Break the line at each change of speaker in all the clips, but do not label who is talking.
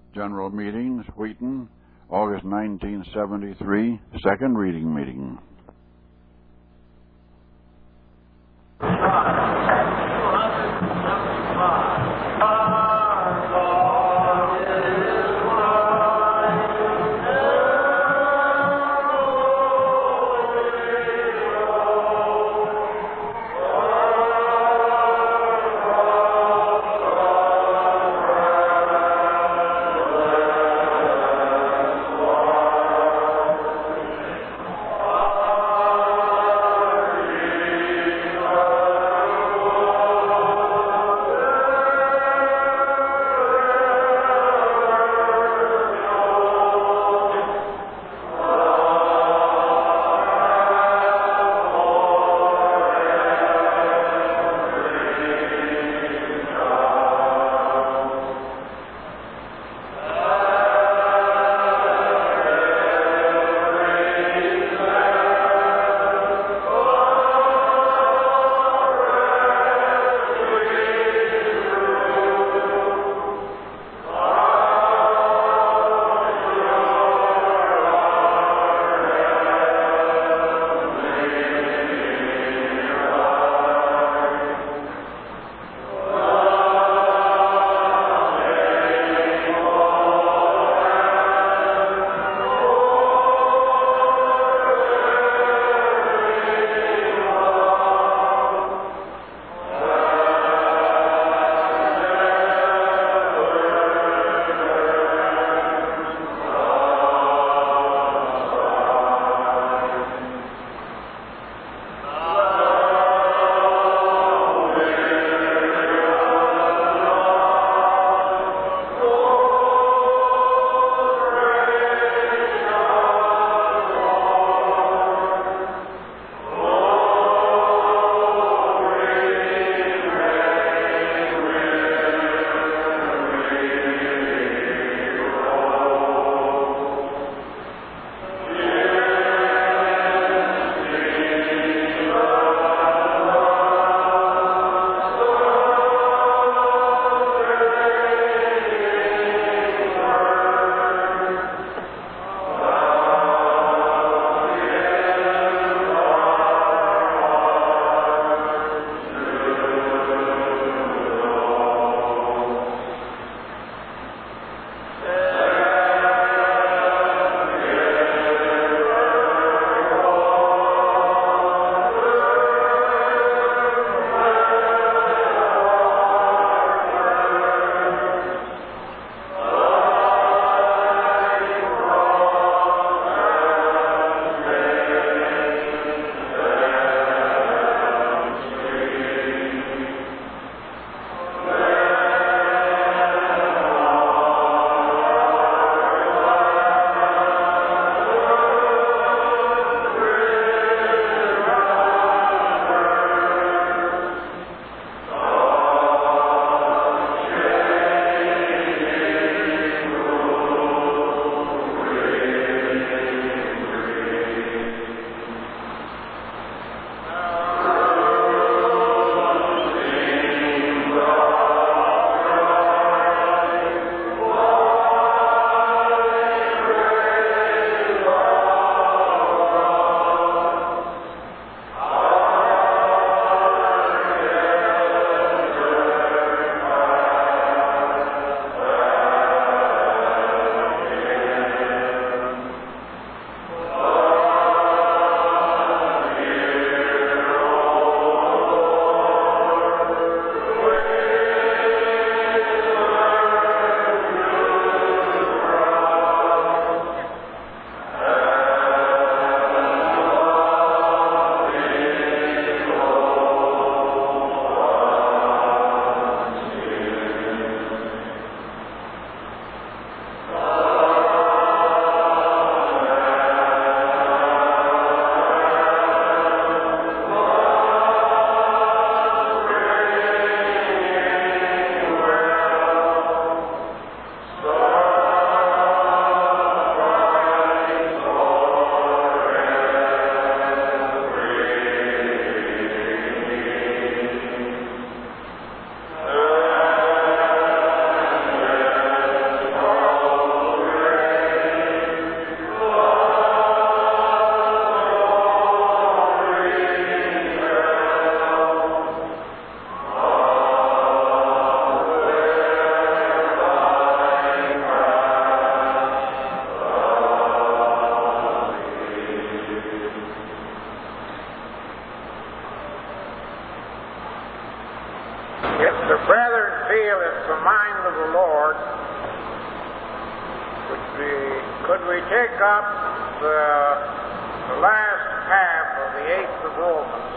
General Meetings, Wheaton, August 1973, second reading meeting.
Could we take up the last half of the 8th of Romans?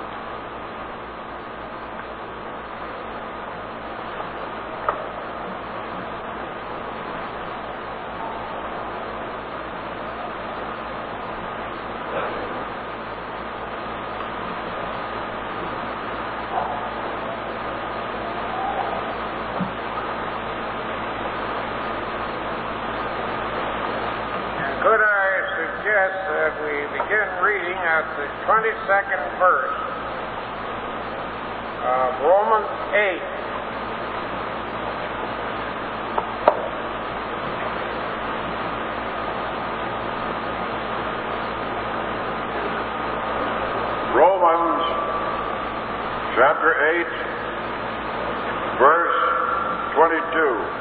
At the 22nd verse of Romans 8.
Romans chapter 8, verse 22.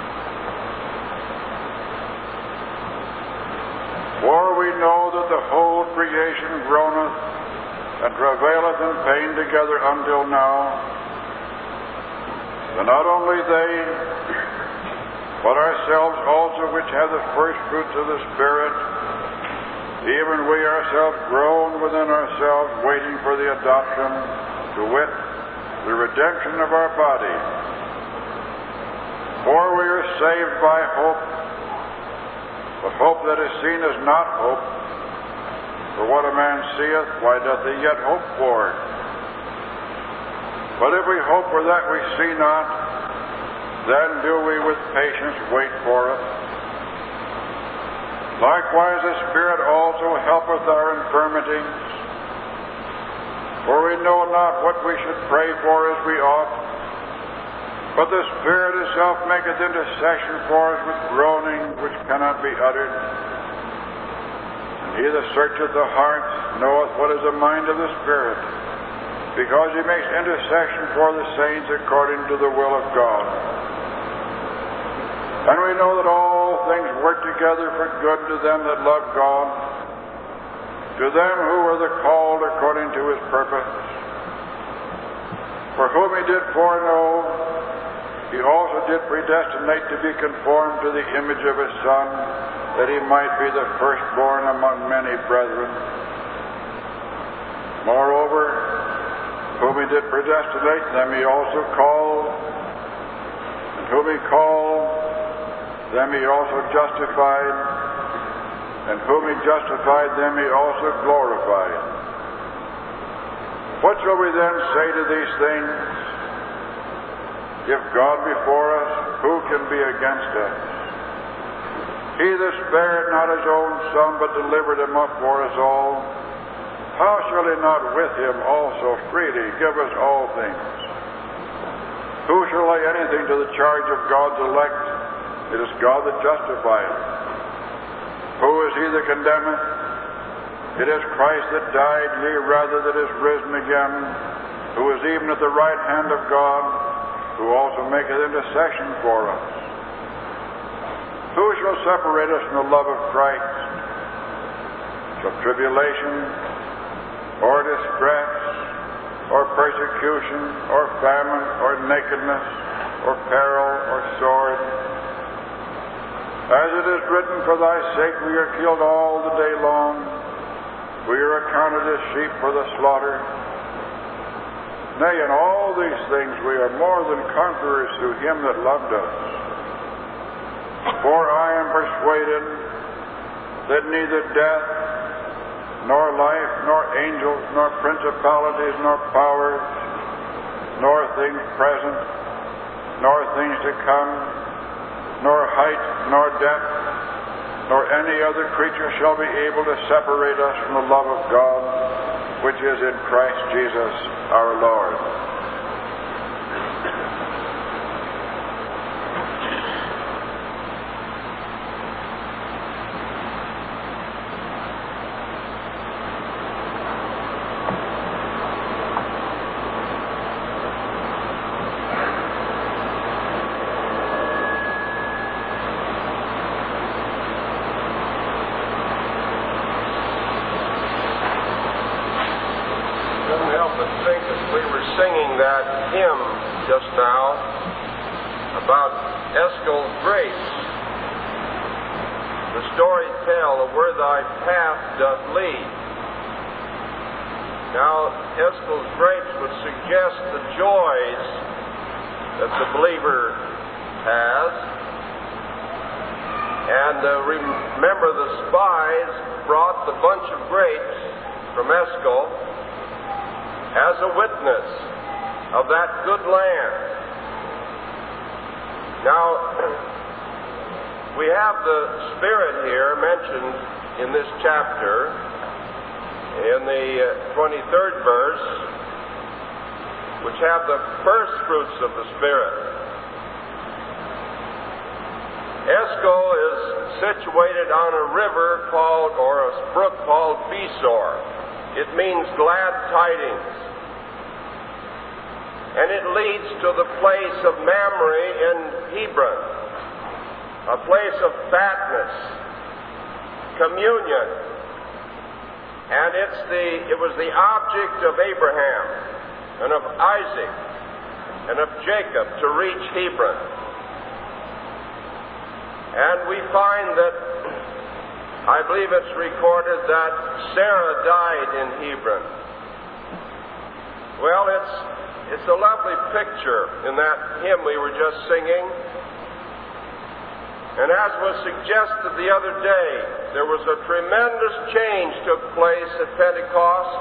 For we know that the whole creation groaneth and travaileth in pain together until now. And not only they, but ourselves also, which have the first fruits of the Spirit, even we ourselves groan within ourselves, waiting for the adoption, to wit, the redemption of our body. For we are saved by hope. But hope that is seen is not hope. For what a man seeth, why doth he yet hope for? But if we hope for that we see not, then do we with patience wait for it. Likewise the Spirit also helpeth our infirmities. For we know not what we should pray for as we ought. But the Spirit itself maketh intercession for us with groaning which cannot be uttered. And he that searcheth the hearts knoweth what is the mind of the Spirit, because he makes intercession for the saints according to the will of God. And we know that all things work together for good to them that love God, to them who are the called according to his purpose. For whom he did foreknow, he also did predestinate to be conformed to the image of his Son, that he might be the firstborn among many brethren. Moreover, whom he did predestinate, them he also called. And whom he called, them he also justified. And whom he justified, them he also glorified. What shall we then say to these things? If God be for us, who can be against us? He that spared not his own Son, but delivered him up for us all, how shall he not with him also freely give us all things? Who shall lay anything to the charge of God's elect? It is God that justifieth. Who is he that condemneth? It is Christ that died, yea, rather that is risen again, who is even at the right hand of God, who also maketh intercession for us. Who shall separate us from the love of Christ? Shall tribulation, or distress, or persecution, or famine, or nakedness, or peril, or sword? As it is written, for thy sake we are killed all the day long. We are accounted as sheep for the slaughter. Nay, in all these things we are more than conquerors through him that loved us. For I am persuaded that neither death, nor life, nor angels, nor principalities, nor powers, nor things present, nor things to come, nor height, nor depth, nor any other creature shall be able to separate us from the love of God, which is in Christ Jesus our Lord.
the story tell of where thy path doth lead. Now, Eskel's grapes would suggest the joys that the believer has. And remember, the spies brought the bunch of grapes from Eskel as a witness of that good land. Now, we have the Spirit here mentioned in this chapter in the 23rd verse, which have the first fruits of the Spirit. Eskel is situated on a river called, or a brook called Besor. It means glad tidings. And it leads to the place of Mamre in Hebron, a place of fatness, communion. And it was the object of Abraham and of Isaac and of Jacob to reach Hebron. And we find that, I believe it's recorded that Sarah died in Hebron. Well, it's a lovely picture in that hymn we were just singing. And as was suggested the other day, there was a tremendous change took place at Pentecost,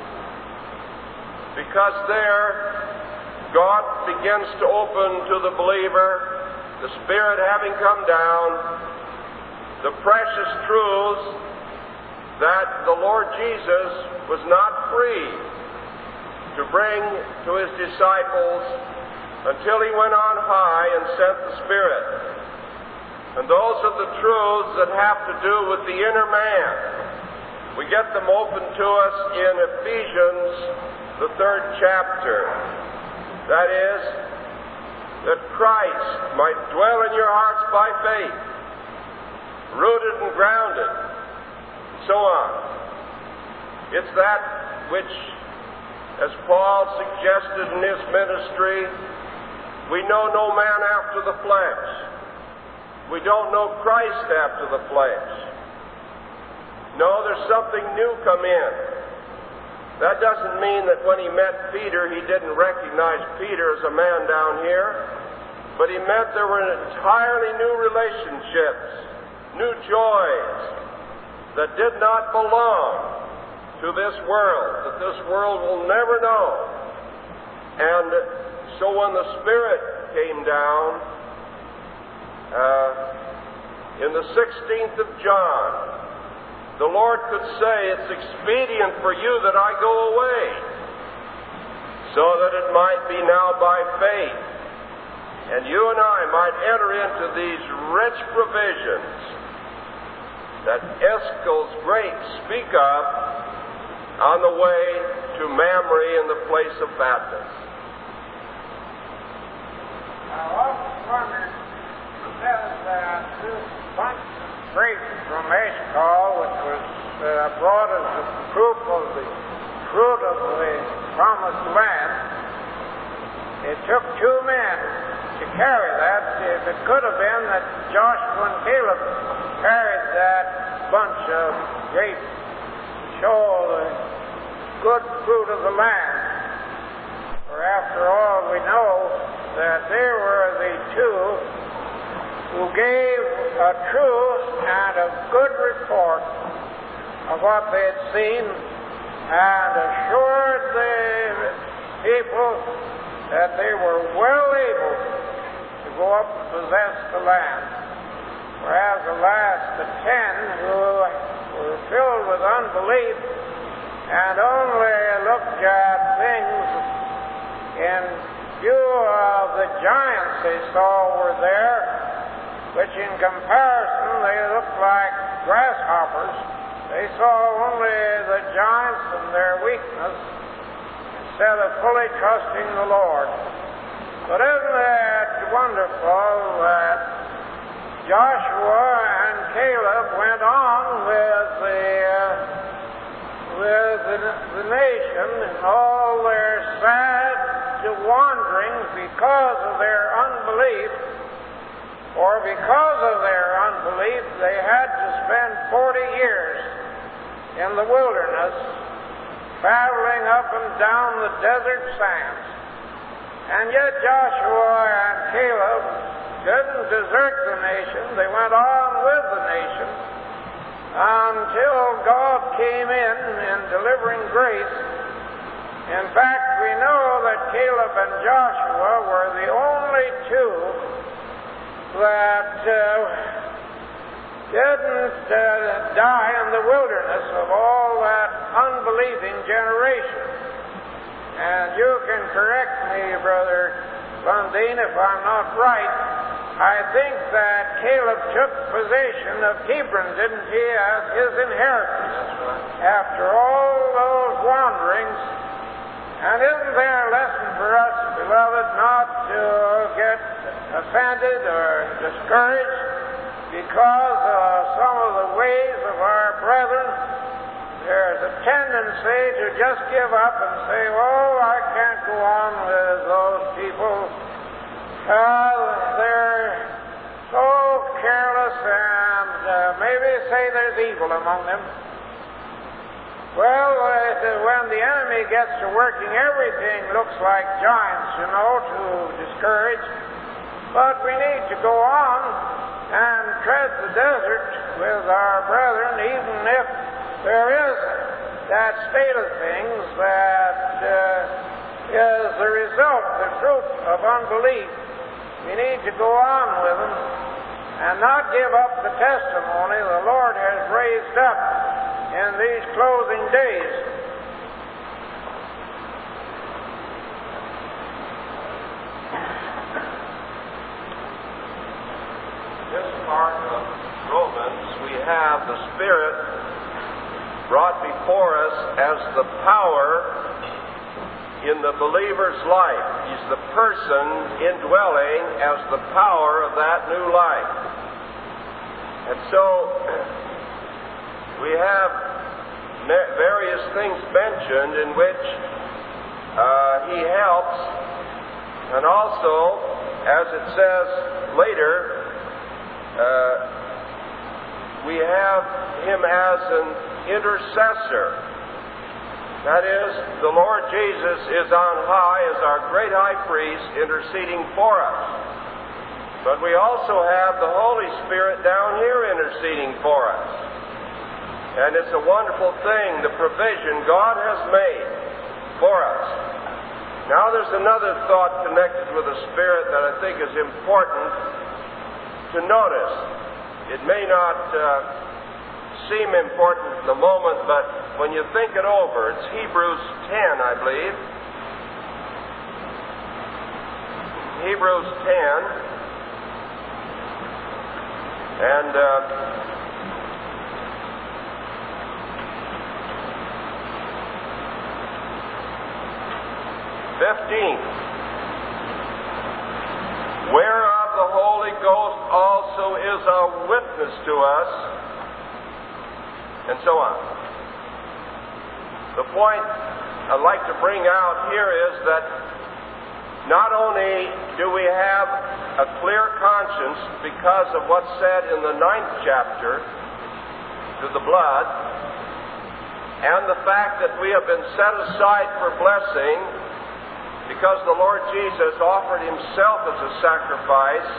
because there God begins to open to the believer, the Spirit having come down, the precious truths that the Lord Jesus was not free to bring to His disciples until He went on high and sent the Spirit. And those are the truths that have to do with the inner man. We get them open to us in Ephesians, the 3rd chapter. That is, that Christ might dwell in your hearts by faith, rooted and grounded, and so on. It's that which, as Paul suggested in his ministry, we know no man after the flesh. We don't know Christ after the flesh. No, there's something new come in. That doesn't mean that when he met Peter, he didn't recognize Peter as a man down here, but he meant there were entirely new relationships, new joys that did not belong to this world, that this world will never know. And so when the Spirit came down, in the 16th of John, the Lord could say, it's expedient for you that I go away, so that it might be now by faith, and you and I might enter into these rich provisions that Eskel's grapes speak of on the way to Mamre in the place of fatness.
I often wondered, this bunch of grapes from Eshcol, which was brought as a proof of the fruit of the promised land, it took 2 men to carry that. If it could have been that Joshua and Caleb carried that bunch of grapes to show the good fruit of the land. For after all, we know that they were the 2 who gave a true and a good report of what they had seen and assured the people that they were well able to go up and possess the land. Whereas the last, the 10 who were filled with unbelief and only looked at things in view of the giants they saw were there, which in comparison they looked like grasshoppers. They saw only the giants and their weakness instead of fully trusting the Lord. But isn't it wonderful that Joshua and Caleb went on with the nation in all their sad wanderings because of their unbelief, For because of their unbelief, they had to spend 40 years in the wilderness, traveling up and down the desert sands. And yet Joshua and Caleb didn't desert the nation. They went on with the nation until God came in delivering grace. In fact, we know that Caleb and Joshua were the only two that didn't die in the wilderness of all that unbelieving generation. And you can correct me, Brother Lundeen, if I'm not right. I think that Caleb took possession of Hebron, didn't he, as his inheritance after all those wanderings. And isn't there a lesson for us, beloved, not to get offended or discouraged because of some of the ways of our brethren? There's a tendency to just give up and say, oh, I can't go on with those people. They're so careless, and maybe say there's evil among them. Well, when the enemy gets to working, everything looks like giants, to discourage. But we need to go on and tread the desert with our brethren, even if there is that state of things that is the result, the fruit of unbelief. We need to go on with them and not give up the testimony the Lord has raised up in these closing days.
This part of Romans, we have the Spirit brought before us as the power in the believer's life. He's the person indwelling as the power of that new life. And so we have various things mentioned in which he helps, and also, as it says later, we have him as an intercessor. That is, the Lord Jesus is on high as our great high priest interceding for us. But we also have the Holy Spirit down here interceding for us. And it's a wonderful thing, the provision God has made for us. Now there's another thought connected with the Spirit that I think is important to notice. It may not seem important at the moment, but when you think it over, it's Hebrews 10, I believe. Hebrews 10. And 15. Whereof the Holy Ghost also is a witness to us, and so on. The point I'd like to bring out here is that not only do we have a clear conscience because of what's said in the 9th chapter to the blood, and the fact that we have been set aside for blessing because the Lord Jesus offered himself as a sacrifice,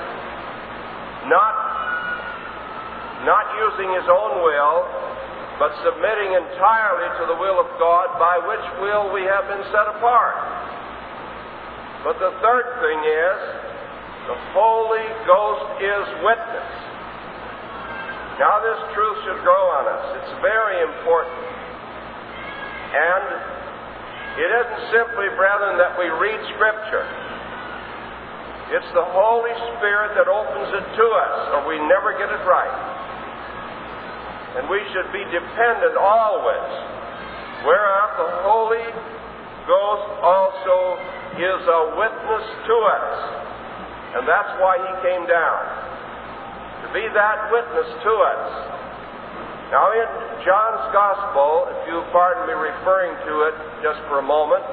not using his own will, but submitting entirely to the will of God, by which will we have been set apart. But the third thing is, the Holy Ghost is witness. Now this truth should grow on us. It's very important. And it isn't simply, brethren, that we read Scripture. It's the Holy Spirit that opens it to us, or we never get it right. And we should be dependent always, whereof the Holy Ghost also is a witness to us. And that's why he came down, to be that witness to us. Now in John's Gospel, if you pardon me referring to it just for a moment,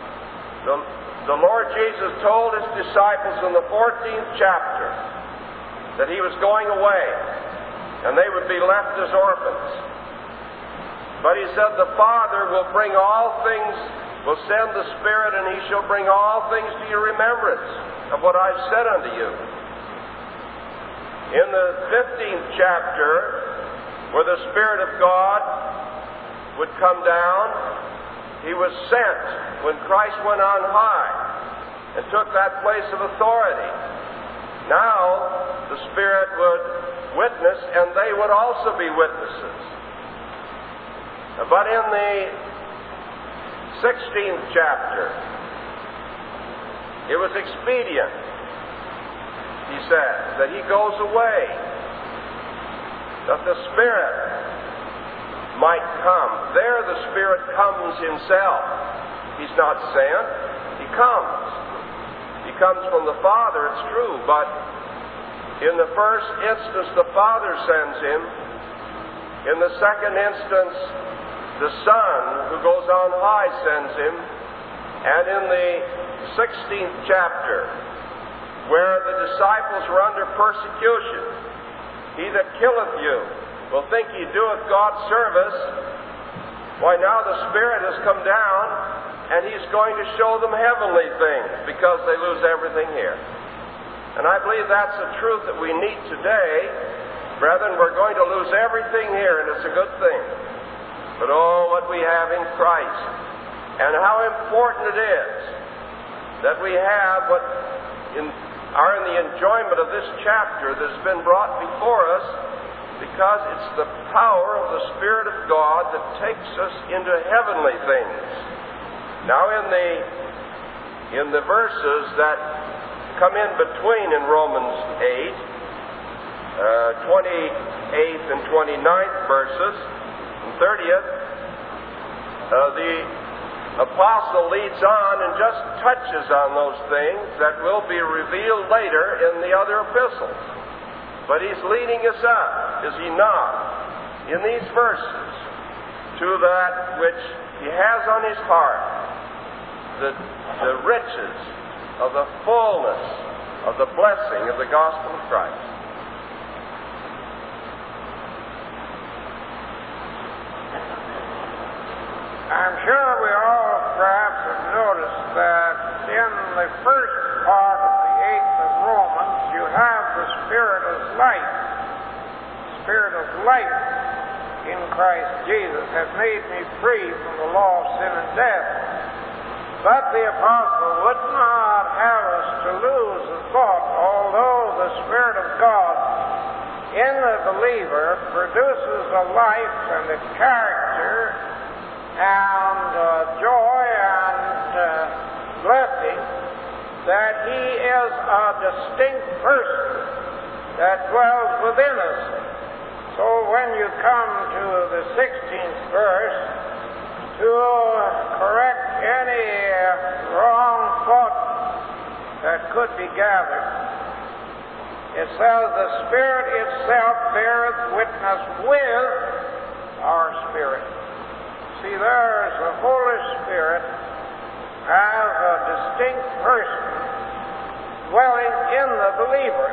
the Lord Jesus told his disciples in the 14th chapter that he was going away, and they would be left as orphans. But he said, the Father will bring all things, will send the Spirit, and he shall bring all things to your remembrance of what I've said unto you. In the 15th chapter, where the Spirit of God would come down, he was sent when Christ went on high and took that place of authority. Now, the Spirit would witness, and they would also be witnesses. But in the 16th chapter, it was expedient, he said, that he goes away, that the Spirit might come. There the Spirit comes himself. He's not sent. He comes. He comes from the Father, it's true, but in the first instance the Father sends him. In the second instance, the Son, who goes on high, sends him. And in the 16th chapter, where the disciples were under persecution, he that killeth you will think he doeth God service. Why, now the Spirit has come down, and he's going to show them heavenly things, because they lose everything here. And I believe that's a truth that we need today. Brethren, we're going to lose everything here, and it's a good thing. But oh, what we have in Christ, and how important it is that we have what are in the enjoyment of this chapter that's been brought before us, because it's the power of the Spirit of God that takes us into heavenly things. Now, in the verses that come in between in Romans 8, 28th and 29th verses, and 30th, the apostle leads on and just touches on those things that will be revealed later in the other epistles. But he's leading us up, is he not, in these verses, to that which he has on his heart, the riches of the fullness of the blessing of the gospel of Christ.
I'm sure we all perhaps have noticed that in the first part of the 8th of Romans, you have the Spirit of life. The Spirit of life in Christ Jesus has made me free from the law of sin and death. But the apostle would not have us to lose the thought, although the Spirit of God in the believer produces a life and a character and joy and blessing, that he is a distinct person that dwells within us. So when you come to the 16th verse, to correct any wrong thought that could be gathered, it says, the Spirit itself beareth witness with our spirit. See, there's the Holy Spirit as a distinct person dwelling in the believer.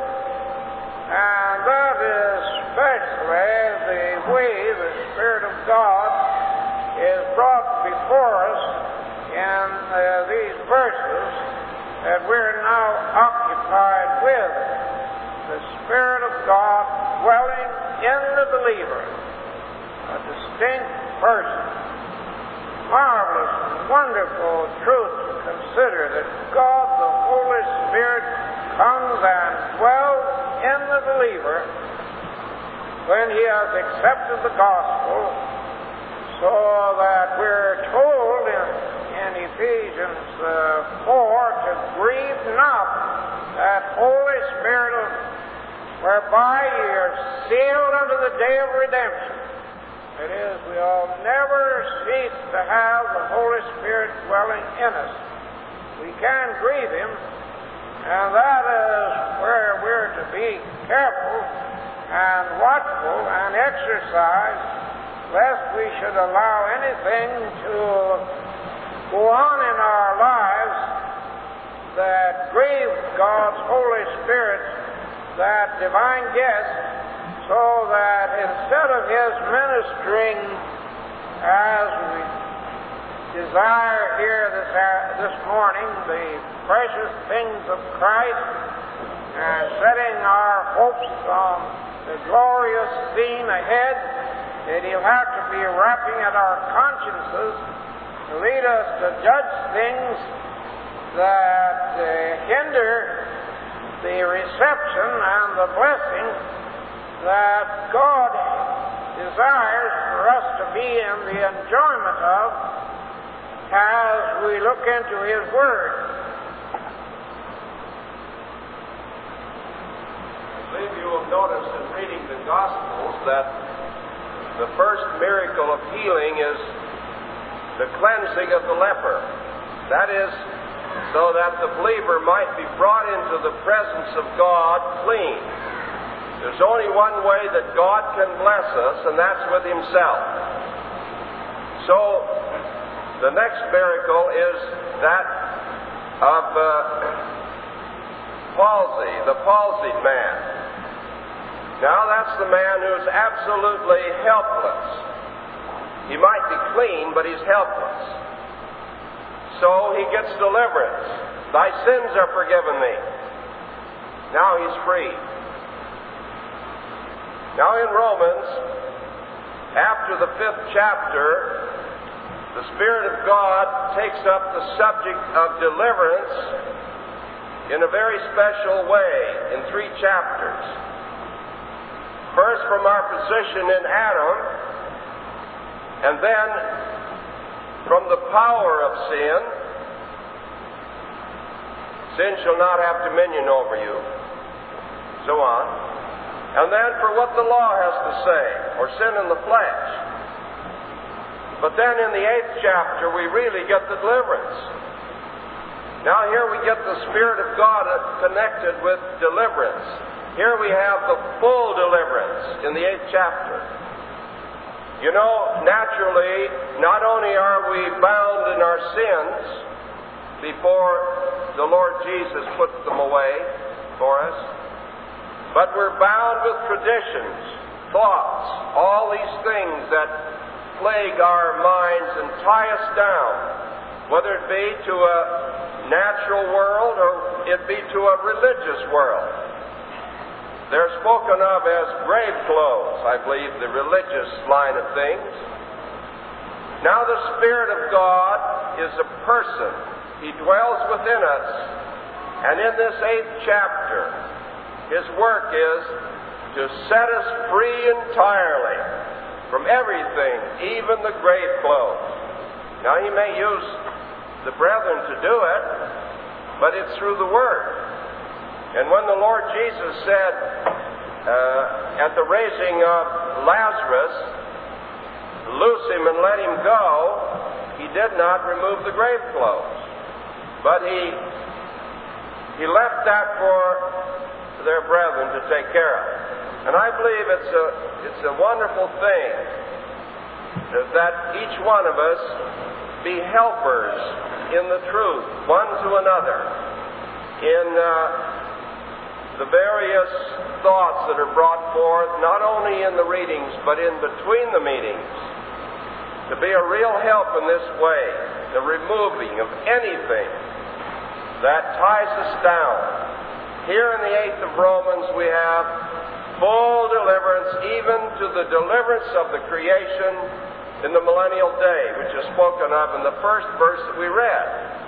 And that is especially the way the Spirit of God is brought before us in these verses that we're now occupied with. The Spirit of God dwelling in the believer, a distinct person. Marvelous and wonderful truth to consider that God, the Holy Spirit, comes and dwells in the believer when he has accepted the gospel, so that we're told in Ephesians 4 to grieve not that Holy Spirit whereby ye are sealed unto the day of redemption. It is, we'll never cease to have the Holy Spirit dwelling in us. We can grieve him, and that is where we're to be careful and watchful and exercise, lest we should allow anything to go on in our lives that grieves God's Holy Spirit, that divine guest, so that instead of his ministering as we desire here this morning the precious things of Christ and setting our hopes on the glorious scene ahead, that he'll have to be rapping at our consciences to lead us to judge things that hinder the reception and the blessing that God desires for us to be in the enjoyment of as we look into His Word.
I believe you will notice in reading the Gospels that the first miracle of healing is the cleansing of the leper. That is, so that the believer might be brought into the presence of God clean. There's only one way that God can bless us, and that's with Himself. So, the next miracle is that of palsy, the palsied man. Now, that's the man who's absolutely helpless. He might be clean, but he's helpless. So he gets deliverance. Thy sins are forgiven thee. Now he's free. Now in Romans, after the 5th chapter, the Spirit of God takes up the subject of deliverance in a very special way in 3 chapters. First from our position in Adam, and then from the power of sin. Sin shall not have dominion over you. So on. And then for what the law has to say, or sin in the flesh. But then in the 8th chapter, we really get the deliverance. Now here we get the Spirit of God connected with deliverance. Here we have the full deliverance in the 8th chapter. You know, naturally, not only are we bound in our sins before the Lord Jesus puts them away for us, but we're bound with traditions, thoughts, all these things that plague our minds and tie us down, whether it be to a natural world or it be to a religious world. They're spoken of as grave clothes, I believe, the religious line of things. Now the Spirit of God is a person. He dwells within us. And in this 8th chapter, His work is to set us free entirely from everything, even the grave clothes. Now He may use the brethren to do it, but it's through the Word. And when the Lord Jesus said at the raising of Lazarus, loose him and let him go, He did not remove the grave clothes. But He left that for their brethren to take care of. And I believe it's a wonderful thing that each one of us be helpers in the truth, one to another, in the various thoughts that are brought forth, not only in the readings, but in between the meetings, to be a real help in this way, the removing of anything that ties us down. Here in the 8th of Romans, we have full deliverance, even to the deliverance of the creation in the millennial day, which is spoken of in the first verse that we read.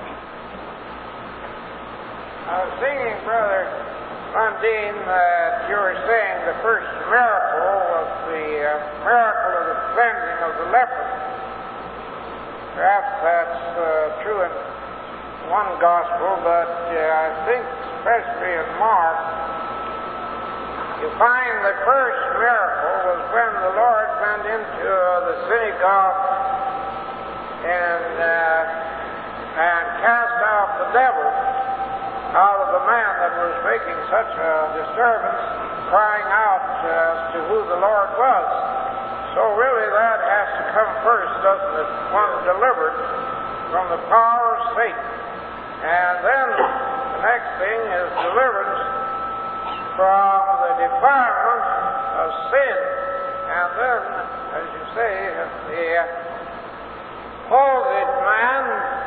I was thinking, Brother Mundine, that you were saying the first miracle was the miracle of the cleansing of the leper. Perhaps that's true in one gospel, but I think especially in Mark, you find the first miracle was when the Lord went into the synagogue and cast out the devil out of the man that was making such a disturbance, crying out as to who the Lord was. So really that has to come first, doesn't it? One delivered from the power of Satan. And then the next thing is deliverance from the defilement of sin. And then, as you say, the opposite man,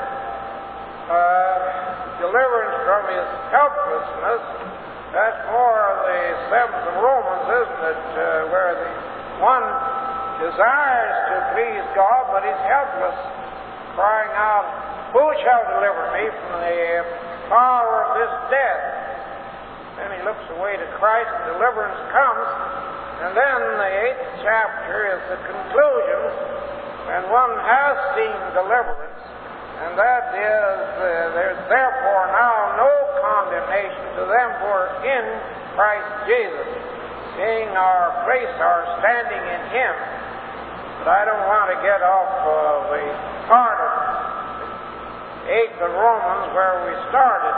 deliverance from his helplessness, that's more the 7th of Romans, isn't it? Where the one desires to please God, but is helpless, crying out, "Who shall deliver me from the power of this death?" Then he looks away to Christ, and deliverance comes. And then the 8th chapter is the conclusion, and one has seen deliverance, and that is, there's therefore now no condemnation to them who are in Christ Jesus, seeing our place, our standing in Him. But I don't want to get off the part of 8th of Romans where we started.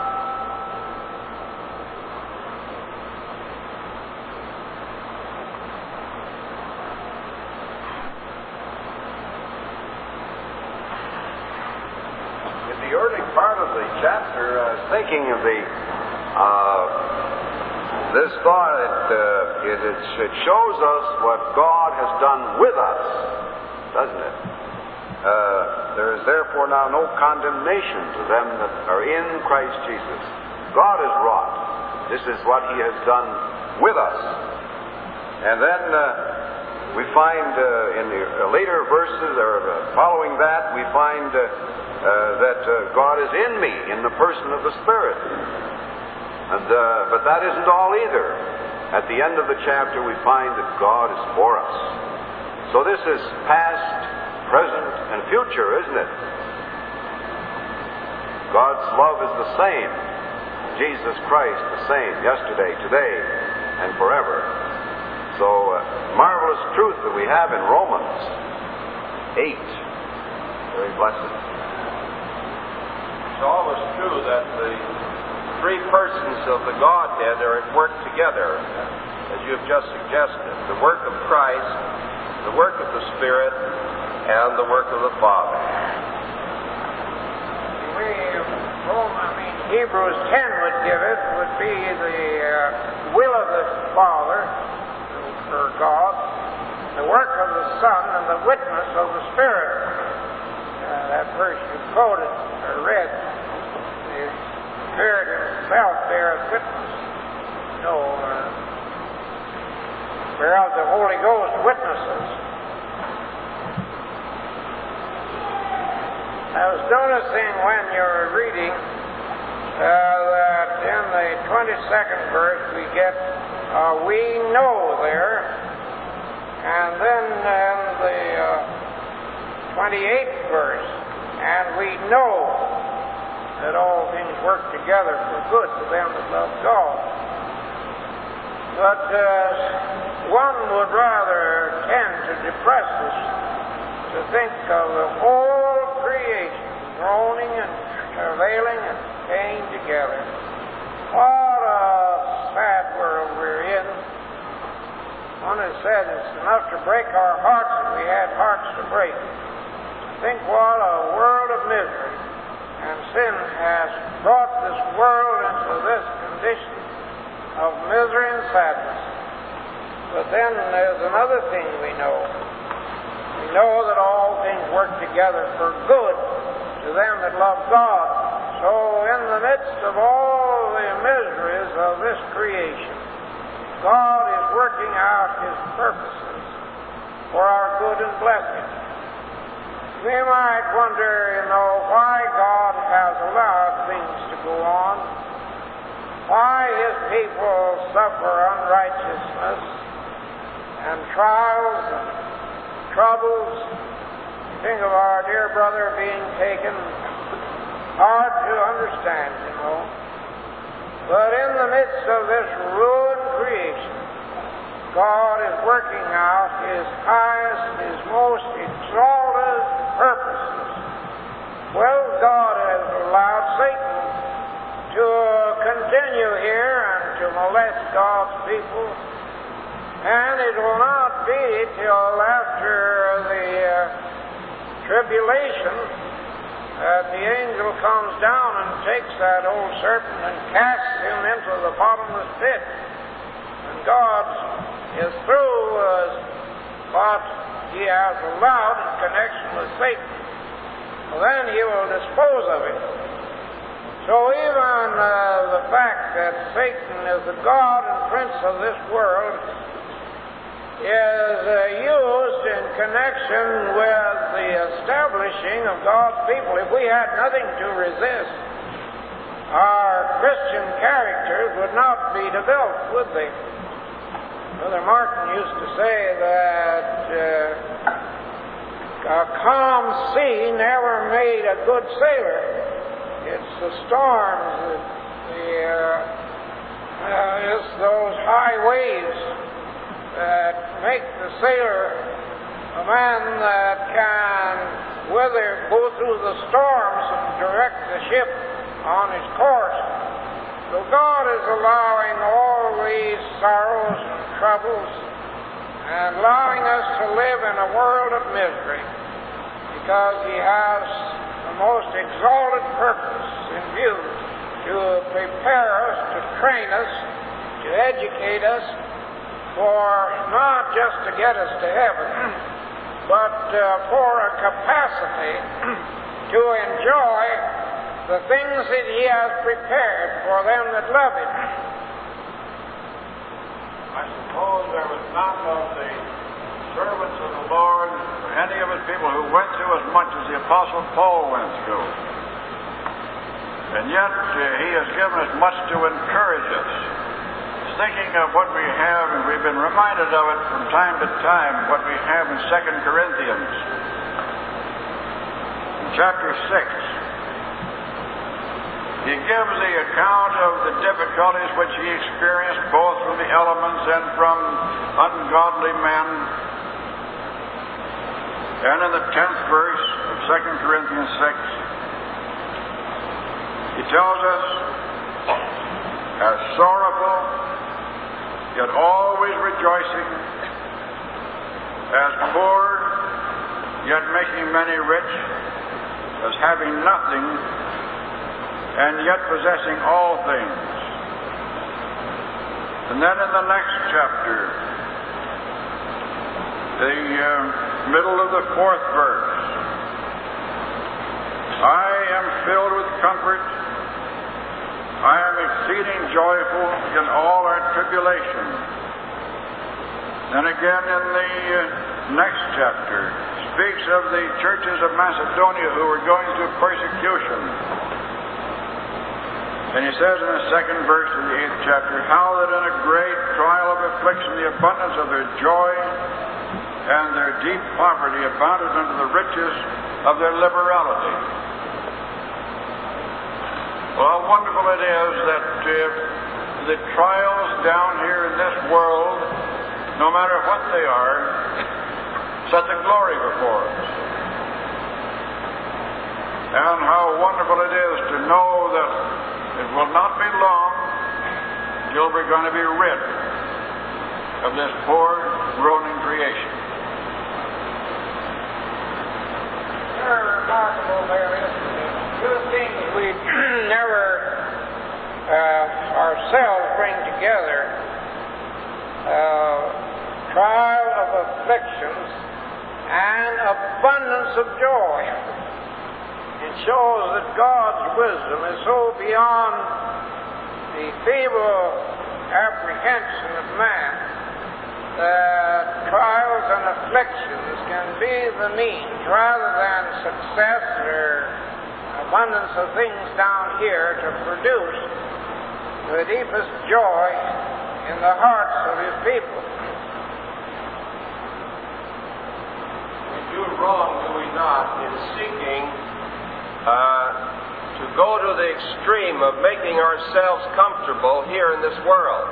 The early part of the chapter, thinking of this thought, it shows us what God has done with us, doesn't it? There is therefore now no condemnation to them that are in Christ Jesus. God has wrought. This is what He has done with us. And then we find in the later verses, or following that, we find that God is in me, in the person of the Spirit. But that isn't all either. At the end of the chapter, we find that God is for us. So this is past, present, and future, isn't it? God's love is the same. Jesus Christ the same, yesterday, today, and forever. So, marvelous truth that we have in Romans 8. Very blessed.
It's always true that the three persons of the Godhead are at work together, as you have just suggested. The work of Christ, the work of the Spirit, and the work of the Father.
Hebrews 10 would give it, would be the will of the Father, or God, the work of the Son, and the witness of the Spirit. That verse you quoted, or read, the Spirit Himself bears witness. No, whereas the Holy Ghost witnesses. I was noticing when you were reading that in the 22nd verse we get "we know" there, and then in the 28th verse, "and we know that all things work together for good to them that love God." But one would rather tend to depress us to think of the whole creation groaning and travailing and pain together. What a sad world we're in. One has said it's enough to break our hearts if we had hearts to break. Think what a world of misery. And sin has brought this world into this condition of misery and sadness. But then there's another thing we know. We know that all things work together for good to them that love God. So in the midst of all the miseries of this creation, God is working out His purposes for our good and blessing. We might wonder, why God has allowed things to go on, why His people suffer unrighteousness and trials and troubles. Think of our dear brother being taken. Hard to understand, But in the midst of this ruined creation, God is working out His highest, His most exalted purposes. Well, God has allowed Satan to continue here and to molest God's people, and it will not be till after the tribulation that the angel comes down and takes that old serpent and casts him into the bottomless pit. And God is through what he has allowed in connection with Satan. Well, then he will dispose of it. So even the fact that Satan is the god and prince of this world is used in connection with the establishing of God's people. If we had nothing to resist, our Christian characters would not be developed, would they? Brother Martin used to say that a calm sea never made a good sailor. It's the storms, it's those high waves that make the sailor a man that can go through the storms and direct the ship on its course. So God is allowing all these sorrows and troubles and allowing us to live in a world of misery because He has the most exalted purpose in view to prepare us, to train us, to educate us for not just to get us to heaven, but for a capacity to enjoy the things that He has prepared for them that love Him.
I suppose there was none of the servants of the Lord, or any of His people, who went through as much as the Apostle Paul went through. And yet he has given us much to encourage us. Thinking of what we have, and we've been reminded of it from time to time, what we have in 2 Corinthians. In chapter 6, he gives the account of the difficulties which he experienced both from the elements and from ungodly men. And in the 10th verse of 2 Corinthians 6, he tells us, as sorrowful, yet always rejoicing, as poor, yet making many rich, as having nothing, and yet possessing all things. And then in the next chapter, the middle of the 4th verse, I am filled with comfort, I am exceeding joyful in all our tribulation. Then again in the next chapter, speaks of the churches of Macedonia who were going through persecution. And he says in the 2nd verse of the 8th chapter, how that in a great trial of affliction the abundance of their joy and their deep poverty abounded unto the riches of their liberality. Well, how wonderful it is that the trials down here in this world, no matter what they are, set the glory before us. And how wonderful it is to know that it will not be long till we're going to be rid of this poor, groaning creation.
Very remarkable there is two things we never ourselves bring together. Trial of afflictions and abundance of joy. It shows that God's wisdom is so beyond the feeble apprehension of man that trials and afflictions can be the means rather than success or abundance of things down here to produce the deepest joy in the hearts of His people.
We do wrong, do we not, in seeking to go to the extreme of making ourselves comfortable here in this world.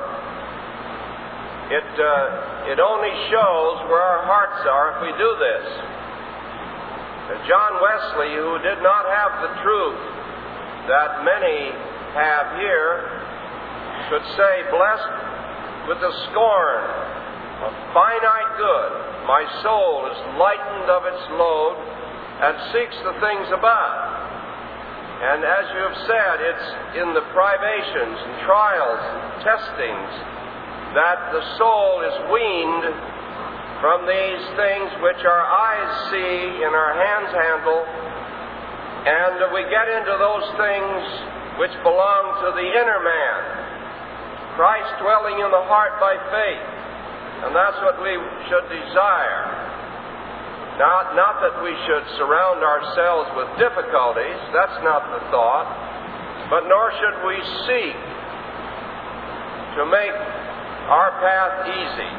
It only shows where our hearts are if we do this. John Wesley, who did not have the truth that many have here, could say, blessed with the scorn of finite good, my soul is lightened of its load and seeks the things above. And as you have said, it's in the privations and trials and testings that the soul is weaned from these things which our eyes see and our hands handle, and we get into those things which belong to the inner man, Christ dwelling in the heart by faith. And that's what we should desire. Not that we should surround ourselves with difficulties, that's not the thought, but nor should we seek to make our path easy.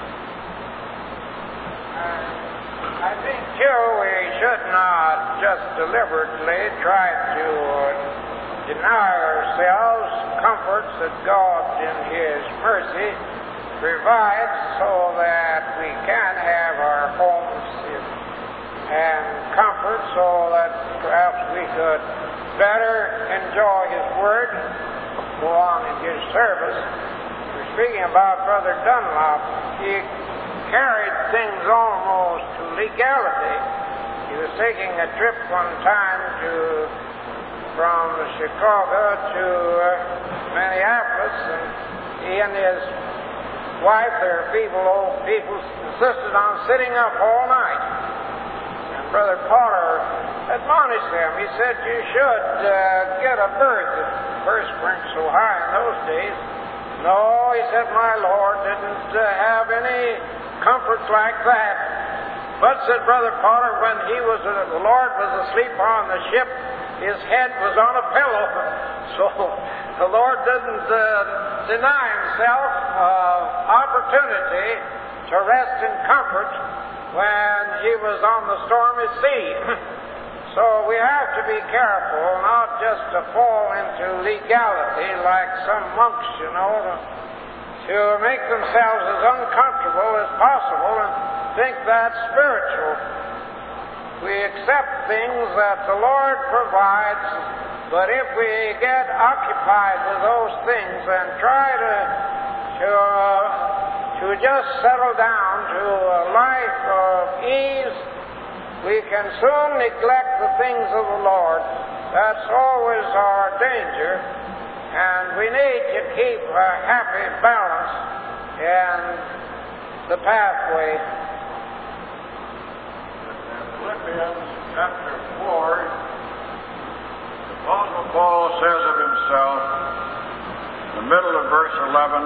I think, too, we should not just deliberately try to deny ourselves comforts that God, in His mercy, provides so that we can have our homes and comfort, so that perhaps we could better enjoy His Word, go on in His service. We're speaking about Brother Dunlop. He carried things almost to legality. He was taking a trip one time from Chicago to Minneapolis, and he and his wife, their feeble old people, insisted on sitting up all night. And Brother Potter admonished them. He said, you should get a berth. The berths weren't so high in those days. No, he said, my Lord didn't have any comforts like that. But, said Brother Potter, when the Lord was asleep on the ship, his head was on a pillow. So the Lord didn't deny Himself opportunity to rest in comfort when He was on the stormy sea. So we have to be careful not just to fall into legality like some monks, to make themselves as uncomfortable as possible and think that's spiritual. We accept things that the Lord provides, but if we get occupied with those things and try to just settle down to a life of ease, we can soon neglect the things of the Lord. That's always our danger, and we need to keep a happy balance in the pathway.
Philippians chapter 4, the Apostle Paul says of himself, in the middle of verse 11,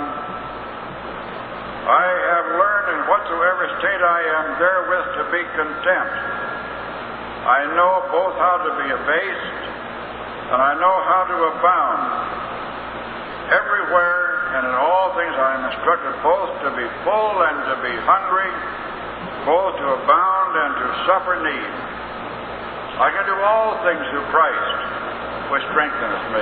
I have learned in whatsoever state I am therewith to be content. I know both how to be abased, and I know how to abound. Everywhere and in all things I am instructed both to be full and to be hungry, both to abound and to suffer need. I can do all things through Christ, which strengtheneth me.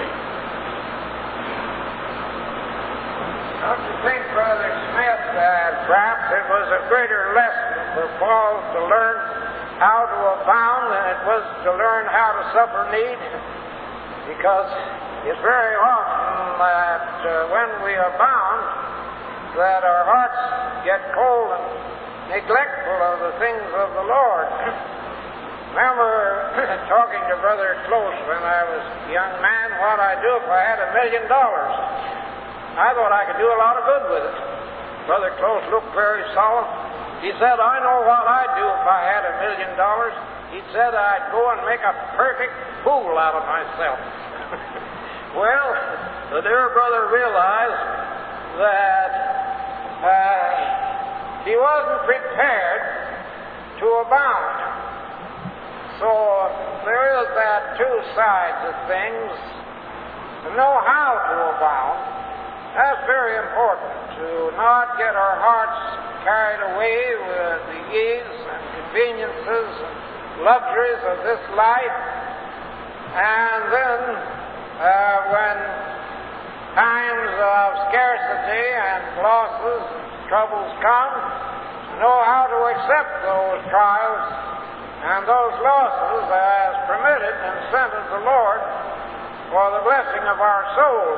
Don't you think, Brother Smith, that perhaps it was a greater lesson for Paul to learn how to abound than it was to learn how to suffer need? Because it's very often that when we abound, that our hearts get cold and neglectful of the things of the Lord. Remember talking to Brother Close when I was a young man, what I'd do if I had $1 million. I thought I could do a lot of good with it. Brother Close looked very solemn. He said, I know what I'd do if I had $1 million. He said I'd go and make a perfect fool out of myself. Well, the dear brother realized that he wasn't prepared to abound. So there is that two sides of things. To know how to abound, that's very important. To not get our hearts carried away with the ease and conveniences and luxuries of this life. And then when times of scarcity and losses and troubles come, know how to accept those trials and those losses as permitted and sent of the Lord for the blessing of our souls.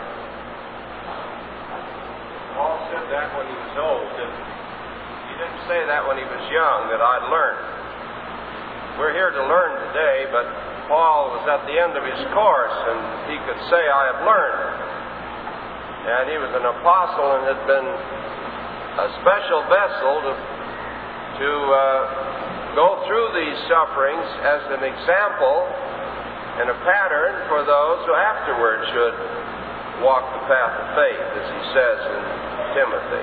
Paul said that when he was old, didn't he? He didn't say that when he was young, that I'd learned. We're here to learn today, but Paul was at the end of his course, and he could say, I have learned. And he was an apostle and had been a special vessel to go through these sufferings as an example and a pattern for those who afterwards should walk the path of faith, as he says in Timothy.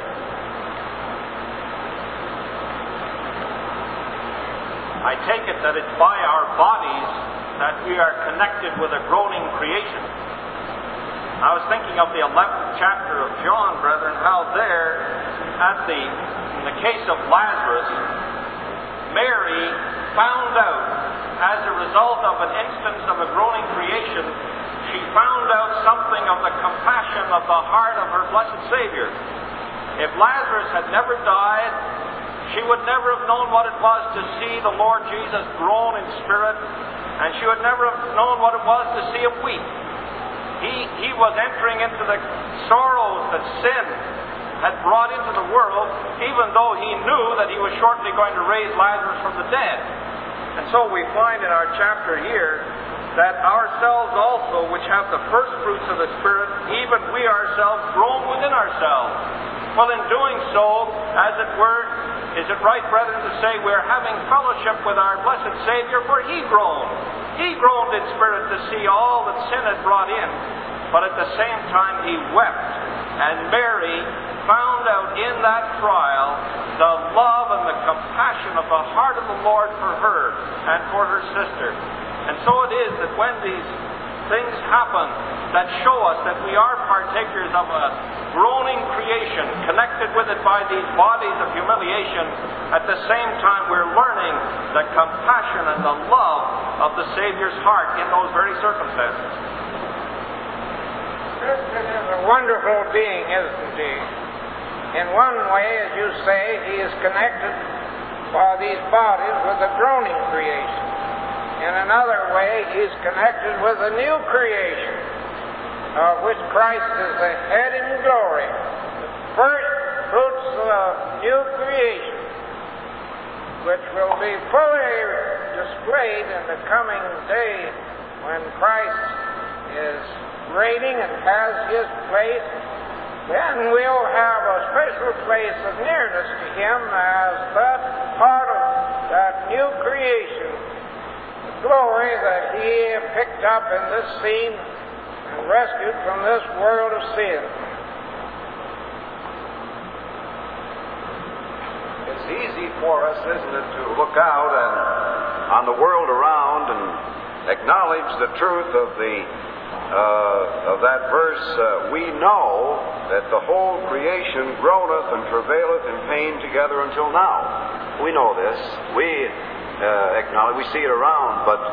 I take it that it's by our bodies that we are connected with a groaning creation. I was thinking of the 11th chapter of John, brethren, how there, in the case of Lazarus, Mary found out, as a result of an instance of a groaning creation, she found out something of the compassion of the heart of her blessed Savior. If Lazarus had never died, she would never have known what it was to see the Lord Jesus groan in spirit, and she would never have known what it was to see him weep. He was entering into the sorrows that sin had brought into the world, even though he knew that he was shortly going to raise Lazarus from the dead. And so we find in our chapter here that ourselves also, which have the first fruits of the Spirit, even we ourselves groan within ourselves. Well, in doing so, as it were, is it right, brethren, to say we're having fellowship with our blessed Savior, for He groaned. He groaned in spirit to see all that sin had brought in, but at the same time He wept. And Mary found out in that trial the love and the compassion of the heart of the Lord for her and for her sister. And so it is that when these things happen that show us that we are partakers of a groaning creation, connected with it by these bodies of humiliation, at the same time we're learning the compassion and the love of the Savior's heart in those very circumstances.
Christian is a wonderful being, isn't he? In one way, as you say, he is connected by these bodies with the groaning creation. In another way, he is connected with a new creation, of which Christ is the head in glory, the first fruits of a new creation, which will be fully displayed in the coming day when Christ is reigning and has His place. Then we'll have a special place of nearness to Him as that part of that new creation, the glory that He picked up in this scene and rescued from this world of sin.
It's easy for us, isn't it, to look out and on the world around and acknowledge the truth of that verse. We know that the whole creation groaneth and travaileth in pain together until now. We know this. We acknowledge. We see it around, but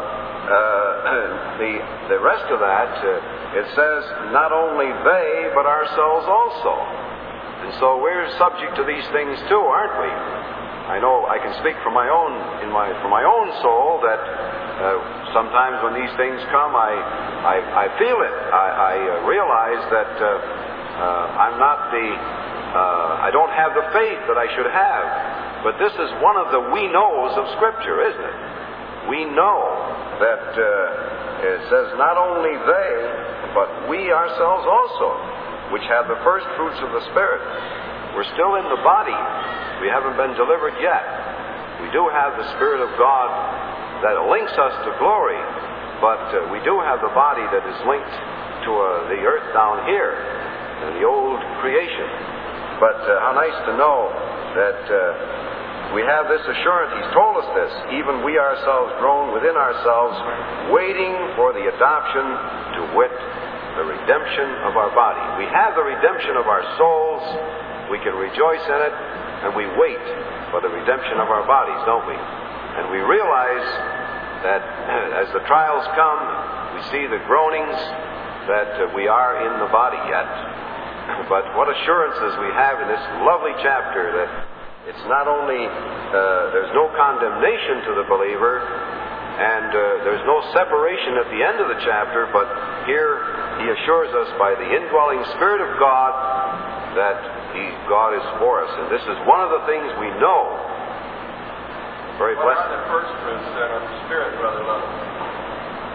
the rest of that, it says, not only they, but ourselves also. And so we're subject to these things too, aren't we? I know I can speak for my own soul that sometimes when these things come, I feel it. I realize that I don't have the faith that I should have. But this is one of the we knows of Scripture, isn't it? We know that it says not only they, but we ourselves also, which have the first fruits of the Spirit. We're still in the body. We haven't been delivered yet. We do have the Spirit of God that links us to glory, but we do have the body that is linked to the earth down here, the old creation. But how nice to know that we have this assurance. He's told us this. Even we ourselves groan within ourselves, waiting for the adoption, to wit, the redemption of our body. We have the redemption of our souls. We can rejoice in it, and we wait for the redemption of our bodies, don't we? And we realize that as the trials come, we see the groanings, that we are in the body yet. But what assurances we have in this lovely chapter that it's not only, there's no condemnation to the believer, and there's no separation at the end of the chapter, but here he assures us by the indwelling Spirit of God that God is for us. And this is one of the things we know. Very blessed.
What are the first fruits then of the Spirit, Brother Love?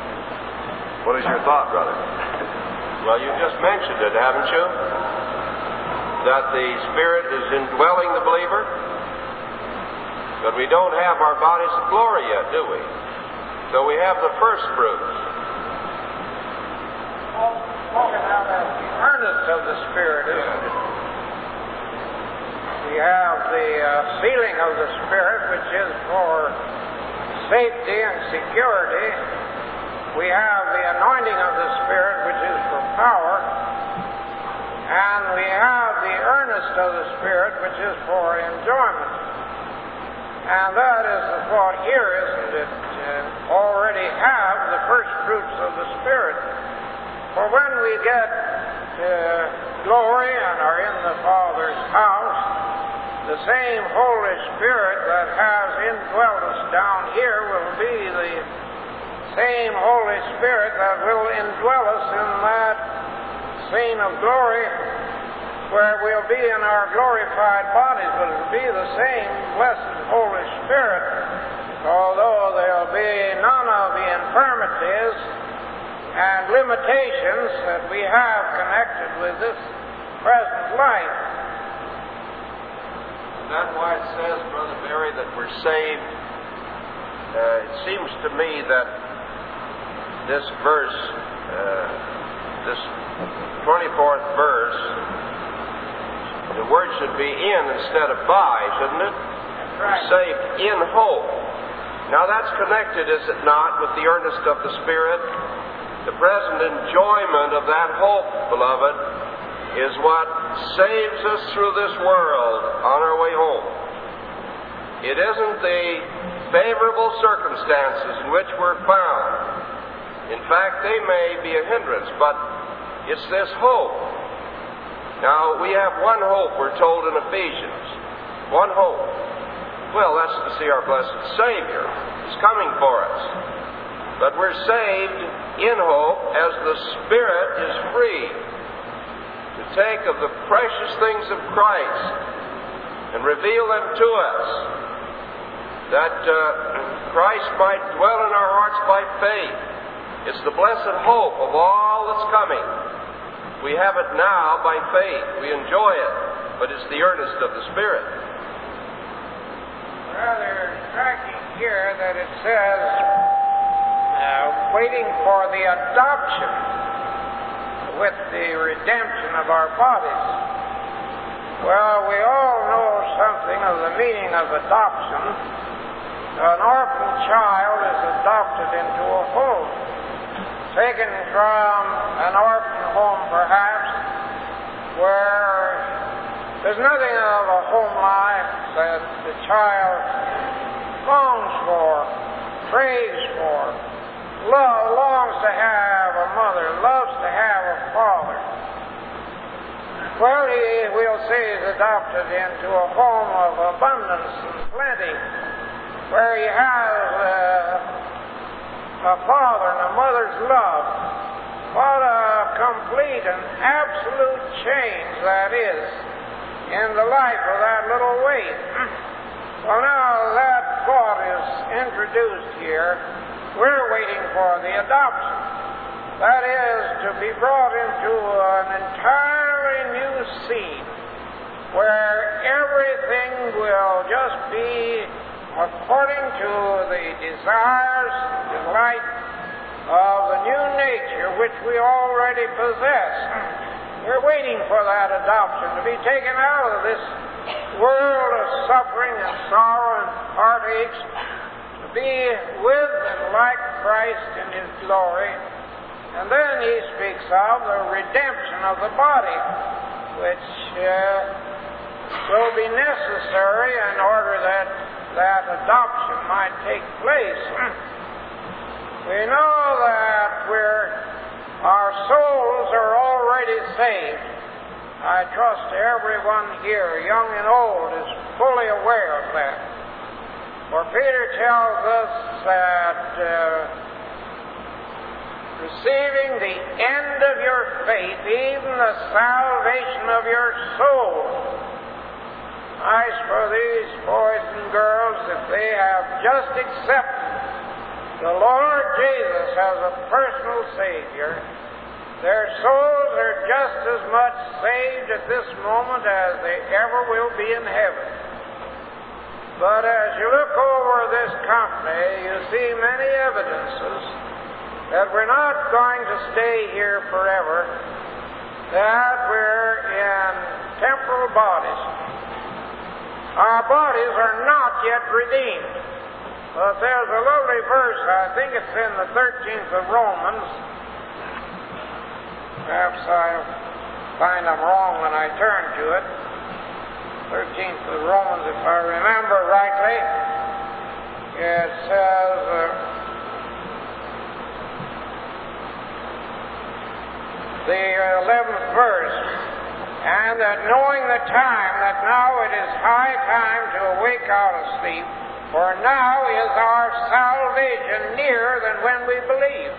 What is your thought, brother?
Well, you just mentioned it, haven't you? That the Spirit is indwelling the believer. But we don't have our bodies of glory yet, do we? So we have the first fruits.
Spoken out as the earnest of the Spirit, isn't it? We have the sealing of the Spirit, which is for safety and security. We have the anointing of the Spirit, which is for power. And we have the earnest of the Spirit, which is for enjoyment. And that is the thought here, isn't it? Already have the first fruits of the Spirit. For when we get glory and are in the Father's house, the same Holy Spirit that has indwelt us down here will be the same Holy Spirit that will indwell us in that scene of glory where we'll be in our glorified bodies, but it'll be the same blessed Holy Spirit, although there'll be none of the infirmities and limitations that we have connected with this present life.
Is that why it says, Brother Barry, that we're saved? It seems to me that this verse, this 24th verse, the word should be in instead of by, shouldn't it?
That's right.
Saved in hope. Now that's connected, is it not, with the earnest of the Spirit? The present enjoyment of that hope, beloved, is what saves us through this world on our way home. It isn't the favorable circumstances in which we're found. In fact, they may be a hindrance, but it's this hope. Now, we have one hope, we're told in Ephesians. One hope. Well, that's to see our blessed Savior. He's coming for us. But we're saved in hope as the Spirit is free to take of the precious things of Christ and reveal them to us, that Christ might dwell in our hearts by faith. It's the blessed hope of all that's coming. We have it now by faith. We enjoy it, but it's the earnest of the Spirit.
Rather striking here that it says, waiting for the adoption with the redemption of our bodies. Well, we all know something of the meaning of adoption. An orphan child is adopted into a home, taken from an orphan home perhaps, where there's nothing of a home life that the child longs for, prays for, longs to have a mother, loves to have a father. Well, we'll say he's adopted into a home of abundance and plenty, where he has a father and a mother's love. What a complete and absolute change that is in the life of that little waif. Well, now that thought is introduced here. We're waiting for the adoption. That is, to be brought into an entirely new scene where everything will just be according to the desires and delight of the new nature which we already possess. We're waiting for that adoption to be taken out of this world of suffering and sorrow and heartaches, to be with and like Christ in His glory. And then he speaks of the redemption of the body, which will be necessary in order that that adoption might take place. We know that our souls are already saved. I trust everyone here, young and old, is fully aware of that. For Peter tells us that receiving the end of your faith, even the salvation of your soul. Nice for these boys and girls if they have just accepted the Lord Jesus as a personal Savior, their souls are just as much saved at this moment as they ever will be in heaven. But as you look over this company, you see many evidences that we're not going to stay here forever, that we're in temporal bodies. Our bodies are not yet redeemed. But there's a lovely verse, I think it's in the 13th of Romans. Perhaps I'll find I'm wrong when I turn to it. 13th of Romans, if I remember rightly. It says, the 11th verse, and that knowing the time, that now it is high time to awake out of sleep, for now is our salvation nearer than when we believed.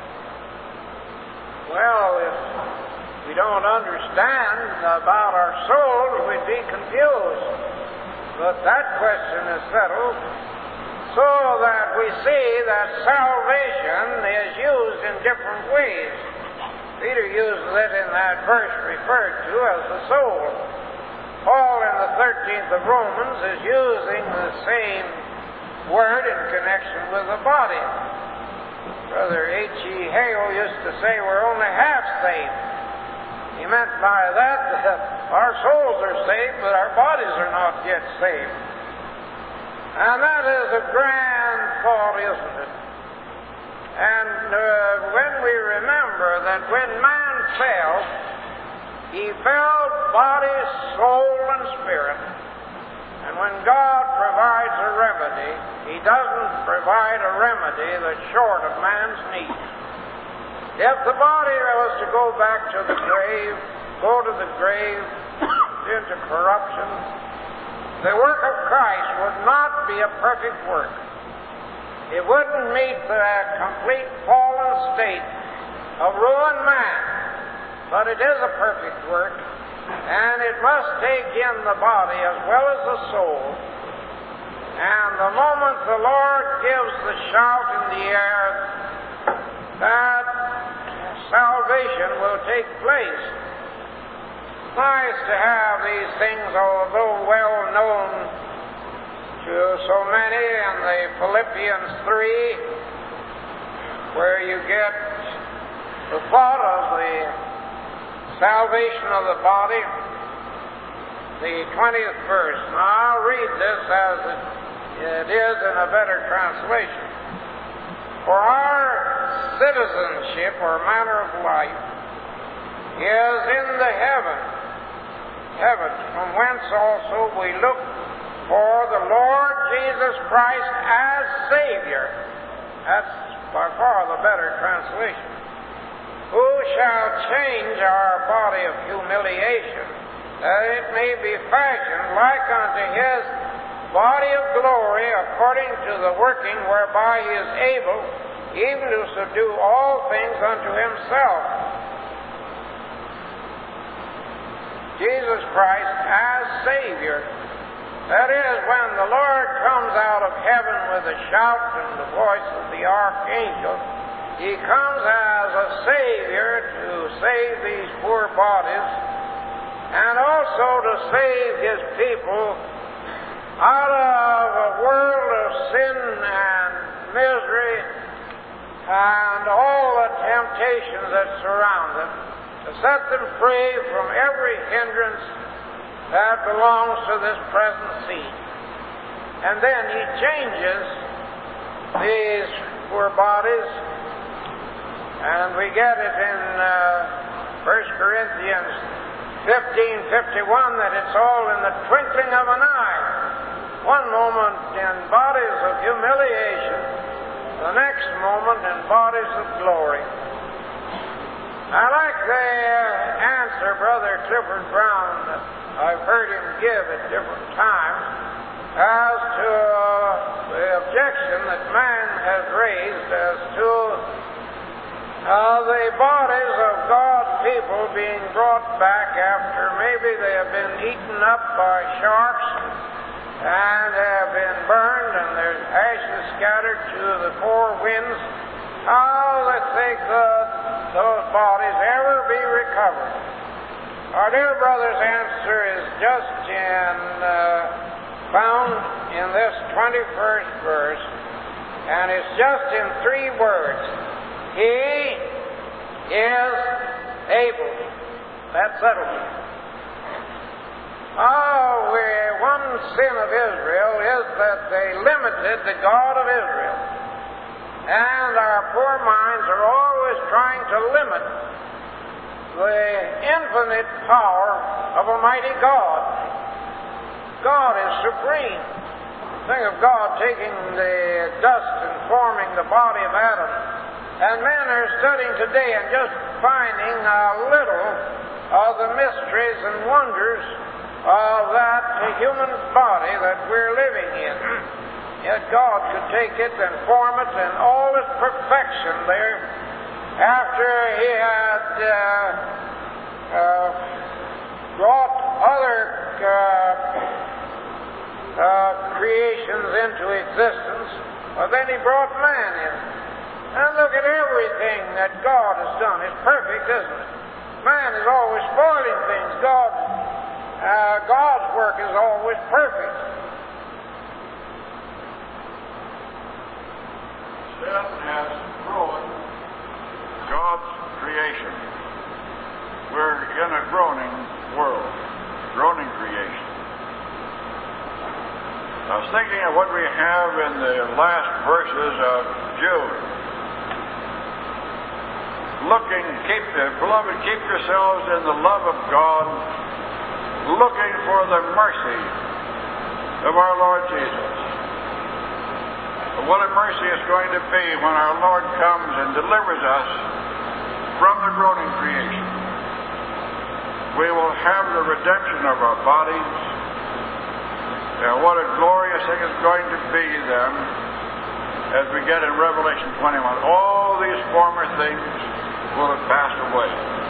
Well, if we don't understand about our souls, we'd be confused. But that question is settled so that we see that salvation is used in different ways. Peter uses it in that verse referred to as the soul. Paul in the 13th of Romans is using the same word in connection with the body. Brother H.E. Hale used to say we're only half saved. He meant by that our souls are saved, but our bodies are not yet saved. And that is a grand thought, isn't it? And when we remember that when man fell, he fell body, soul, and spirit. And when God provides a remedy, He doesn't provide a remedy that's short of man's need. If the body was to go back to the grave, into corruption, the work of Christ would not be a perfect work. It wouldn't meet the complete fallen state of ruined man, but it is a perfect work, and it must take in the body as well as the soul. And the moment the Lord gives the shout in the air, that salvation will take place. It's nice to have these things, although well known to so many in the Philippians 3, where you get the thought of the salvation of the body. The 20th verse. Now I'll read this as it is in a better translation. For our citizenship or manner of life is in the heavens, from whence also we look for the Lord Jesus Christ as Savior. That's by far the better translation. Who shall change our body of humiliation, that it may be fashioned like unto His body of glory, according to the working whereby He is able even to subdue all things unto Himself. Jesus Christ as Savior. That is, when the Lord comes out of heaven with a shout and the voice of the archangel, He comes as a Savior to save these poor bodies and also to save His people out of a world of sin and misery and all the temptations that surround them, to set them free from every hindrance that belongs to this present scene. And then He changes these poor bodies, and we get it in 1 Corinthians 15:51 that it's all in the twinkling of an eye. One moment in bodies of humiliation, the next moment in bodies of glory. I like the answer Brother Clifford Brown that I've heard him give at different times as to the objection that man has raised as to the bodies of God's people being brought back after maybe they have been eaten up by sharks and have been burned and there's ashes scattered to the four winds, how that they could, those bodies, ever be recovered. Our dear brother's answer is just found in this 21st verse, and it's just in 3 words. He is able. That settles it. One sin of Israel is that they limited the God of Israel. And our poor minds are always trying to limit the infinite power of a mighty God. God is supreme. Think of God taking the dust and forming the body of Adam. And men are studying today and just finding a little of the mysteries and wonders of that human body that we're living in. Yet God could take it and form it in all its perfection there after He had brought other creations into existence. Well, then He brought man in. And look at everything that God has done. It's perfect, isn't it? Man is always spoiling things. God's work is always perfect.
Sin has ruined God's creation. We're in a groaning world, groaning creation. I was thinking of what we have in the last verses of Jude. Beloved, keep yourselves in the love of God, looking for the mercy of our Lord Jesus. What a mercy it's going to be when our Lord comes and delivers us from the groaning creation. We will have the redemption of our bodies. And what a glorious thing it's going to be then as we get in Revelation 21. All these former things will have passed away.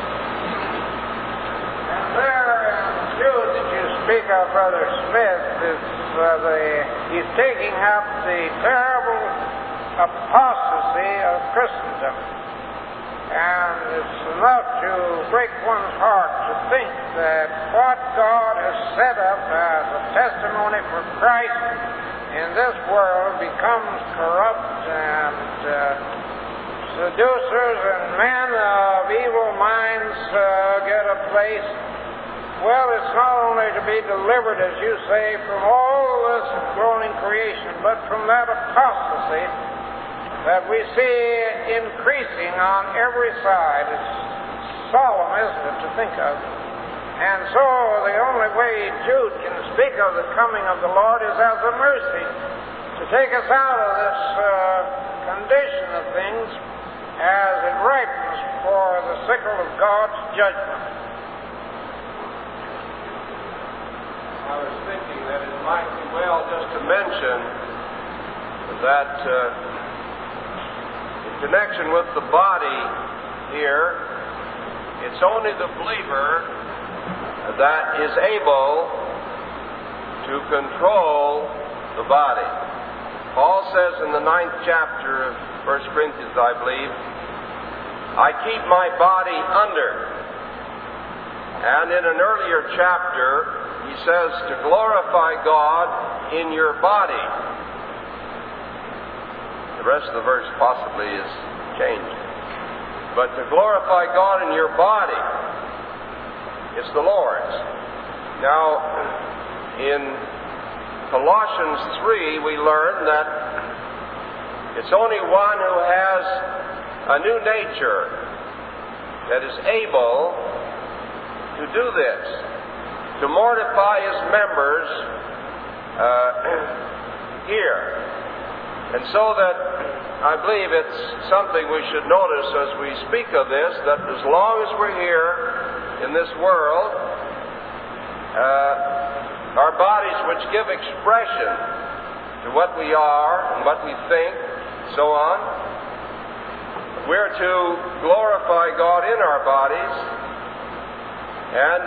And there in Jude that you speak of, Brother Smith, is he's taking up the terrible apostasy of Christendom. And it's enough to break one's heart to think that what God has set up as a testimony for Christ in this world becomes corrupt, and seducers and men of evil minds get a place. Well, it's not only to be delivered, as you say, from all this groaning creation, but from that apostasy that we see increasing on every side. It's solemn, isn't it, to think of? And so the only way Jude can speak of the coming of the Lord is as a mercy to take us out of this condition of things as it ripens for the sickle of God's judgment.
I was thinking that it might be well just to mention that in connection with the body here, it's only the believer that is able to control the body. Paul says in the 9th chapter of 1 Corinthians, I believe, I keep my body under. And in an earlier chapter, he says to glorify God in your body. The rest of the verse possibly is changed. But to glorify God in your body, it's the Lord's. Now, in Colossians 3, we learn that it's only one who has a new nature that is able to do this, to mortify his members here. And so that I believe it's something we should notice as we speak of this, that as long as we're here in this world, our bodies which give expression to what we are and what we think, so on, we're to glorify God in our bodies. And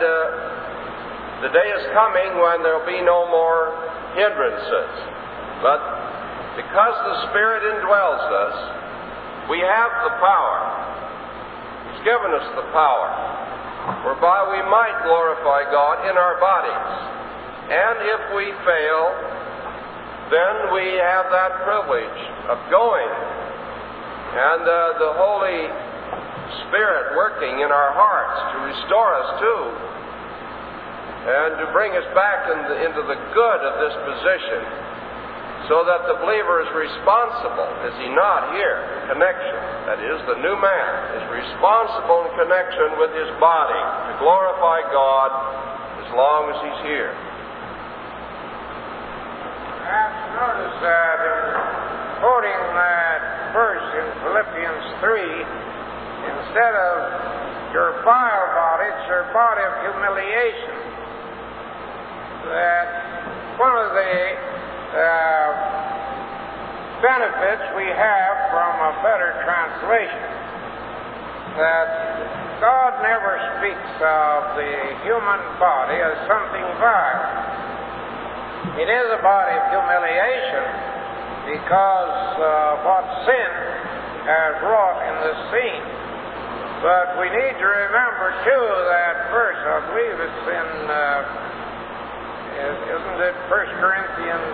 the day is coming when there will be no more hindrances, but because the Spirit indwells us, we have the power. He's given us the power whereby we might glorify God in our bodies. And if we fail, then we have that privilege of going and the Holy Spirit working in our hearts to restore us too, and to bring us back into the good of this position, so that the believer is responsible, is he not here? Connection, that is, the new man is responsible in connection with his body to glorify God as long as he's here.
Perhaps notice that in quoting that verse in Philippians 3, instead of your vile body, it's your body of humiliation. That one of the benefits we have from a better translation, that God never speaks of the human body as something vile. It is a body of humiliation because of what sin has wrought in the scene. But we need to remember, too, that verse, I believe it's in, isn't it 1 Corinthians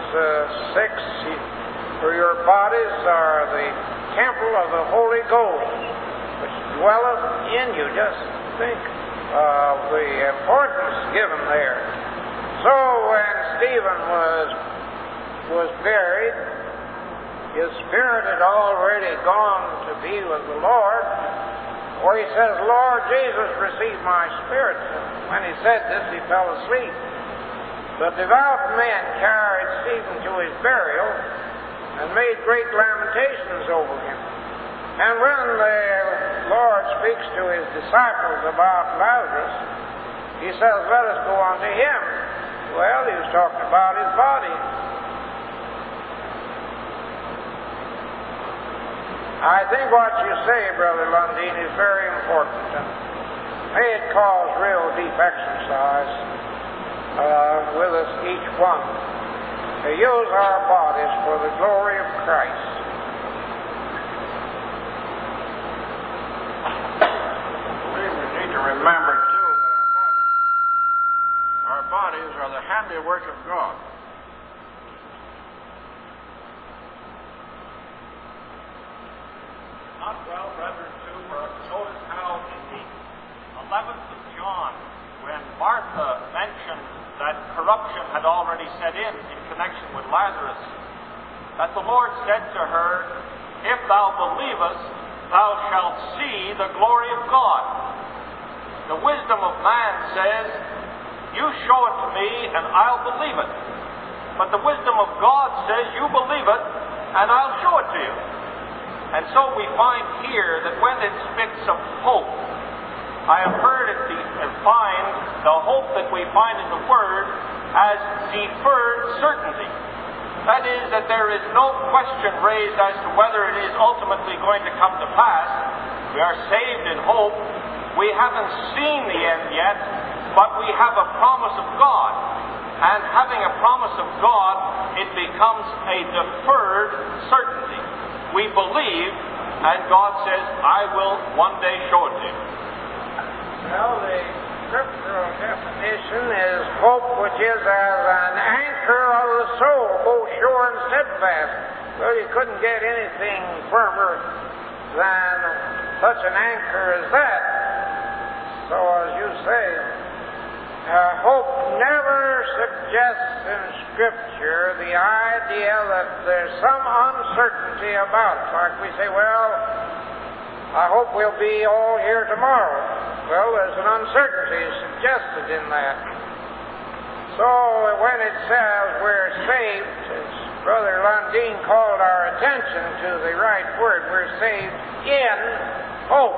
6, for your bodies are the temple of the Holy Ghost, which dwelleth in you. Just think of the importance given there. So when Stephen was buried, his spirit had already gone to be with the Lord. Or he says, Lord Jesus, receive my spirit. When he said this, he fell asleep. The devout men carried Stephen to his burial and made great lamentations over him. And when the Lord speaks to his disciples about Lazarus, he says, let us go unto him. Well, he was talking about his body. I think what you say, Brother Lundeen, is very important, and may it cause real deep exercise with us, each one, to use our bodies for the glory of Christ.
We need to remember, too, that our bodies are the handiwork of God.
Not well, brethren, too, for us to notice how in the 11th of John, when Martha mentioned that corruption had already set in connection with Lazarus, that the Lord said to her, if thou believest, thou shalt see the glory of God. The wisdom of man says, you show it to me and I'll believe it. But the wisdom of God says, you believe it and I'll show it to you. And so we find here that when it speaks of hope, I have heard it defined, the hope that we find in the Word, as deferred certainty. That is, that there is no question raised as to whether it is ultimately going to come to pass. We are saved in hope. We haven't seen the end yet, but we have a promise of God. And having a promise of God, it becomes a deferred certainty. We believe, and God says, I will one day show it to you.
Well, the scriptural definition is hope which is as an anchor of the soul, both sure and steadfast. Well, you couldn't get anything firmer than such an anchor as that. So, as you say, hope never suggests in Scripture the idea that there's some uncertainty about it. Like we say, well, I hope we'll be all here tomorrow. Well, there's an uncertainty suggested in that. So when it says we're saved, as Brother Lundeen called our attention to the right word, we're saved in hope.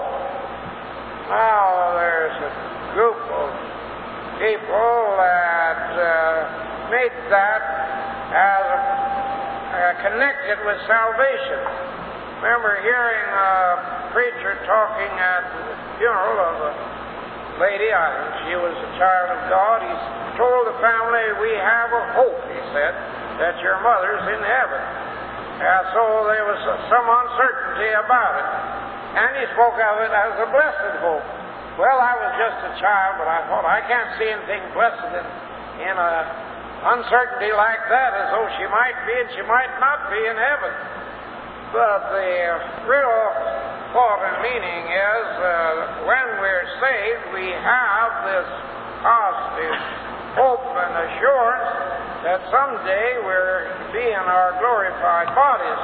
Now, there's a group of people that make that as connected with salvation. Remember hearing a preacher talking at the funeral of a lady, I think she was a child of God. He told the family, we have a hope, he said, that your mother's in heaven. So there was some uncertainty about it. And he spoke of it as a blessed hope. Well, I was just a child, but I thought, I can't see anything blessed in a uncertainty like that, as though she might be and she might not be in heaven. But the real thought and meaning is when we're saved, we have this positive hope and assurance that someday we'll be in our glorified bodies.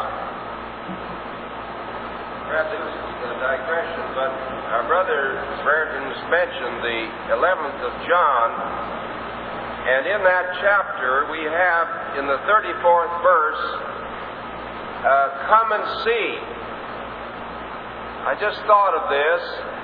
Perhaps this is a digression, but our brother Brereton's mentioned the 11th of John, and in that chapter we have in the 34th verse, come and see. I just thought of this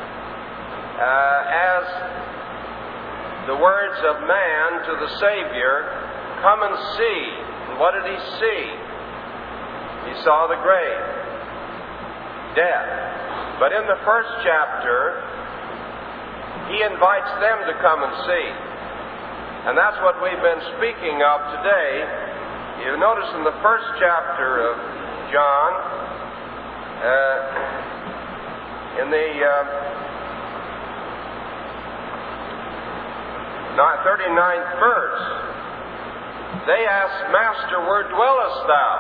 as the words of man to the Savior, come and see. And what did he see? He saw the grave, death. But in the first chapter, he invites them to come and see. And that's what we've been speaking of today. You notice in the first chapter of John, in the 39th verse, they ask, Master, where dwellest thou?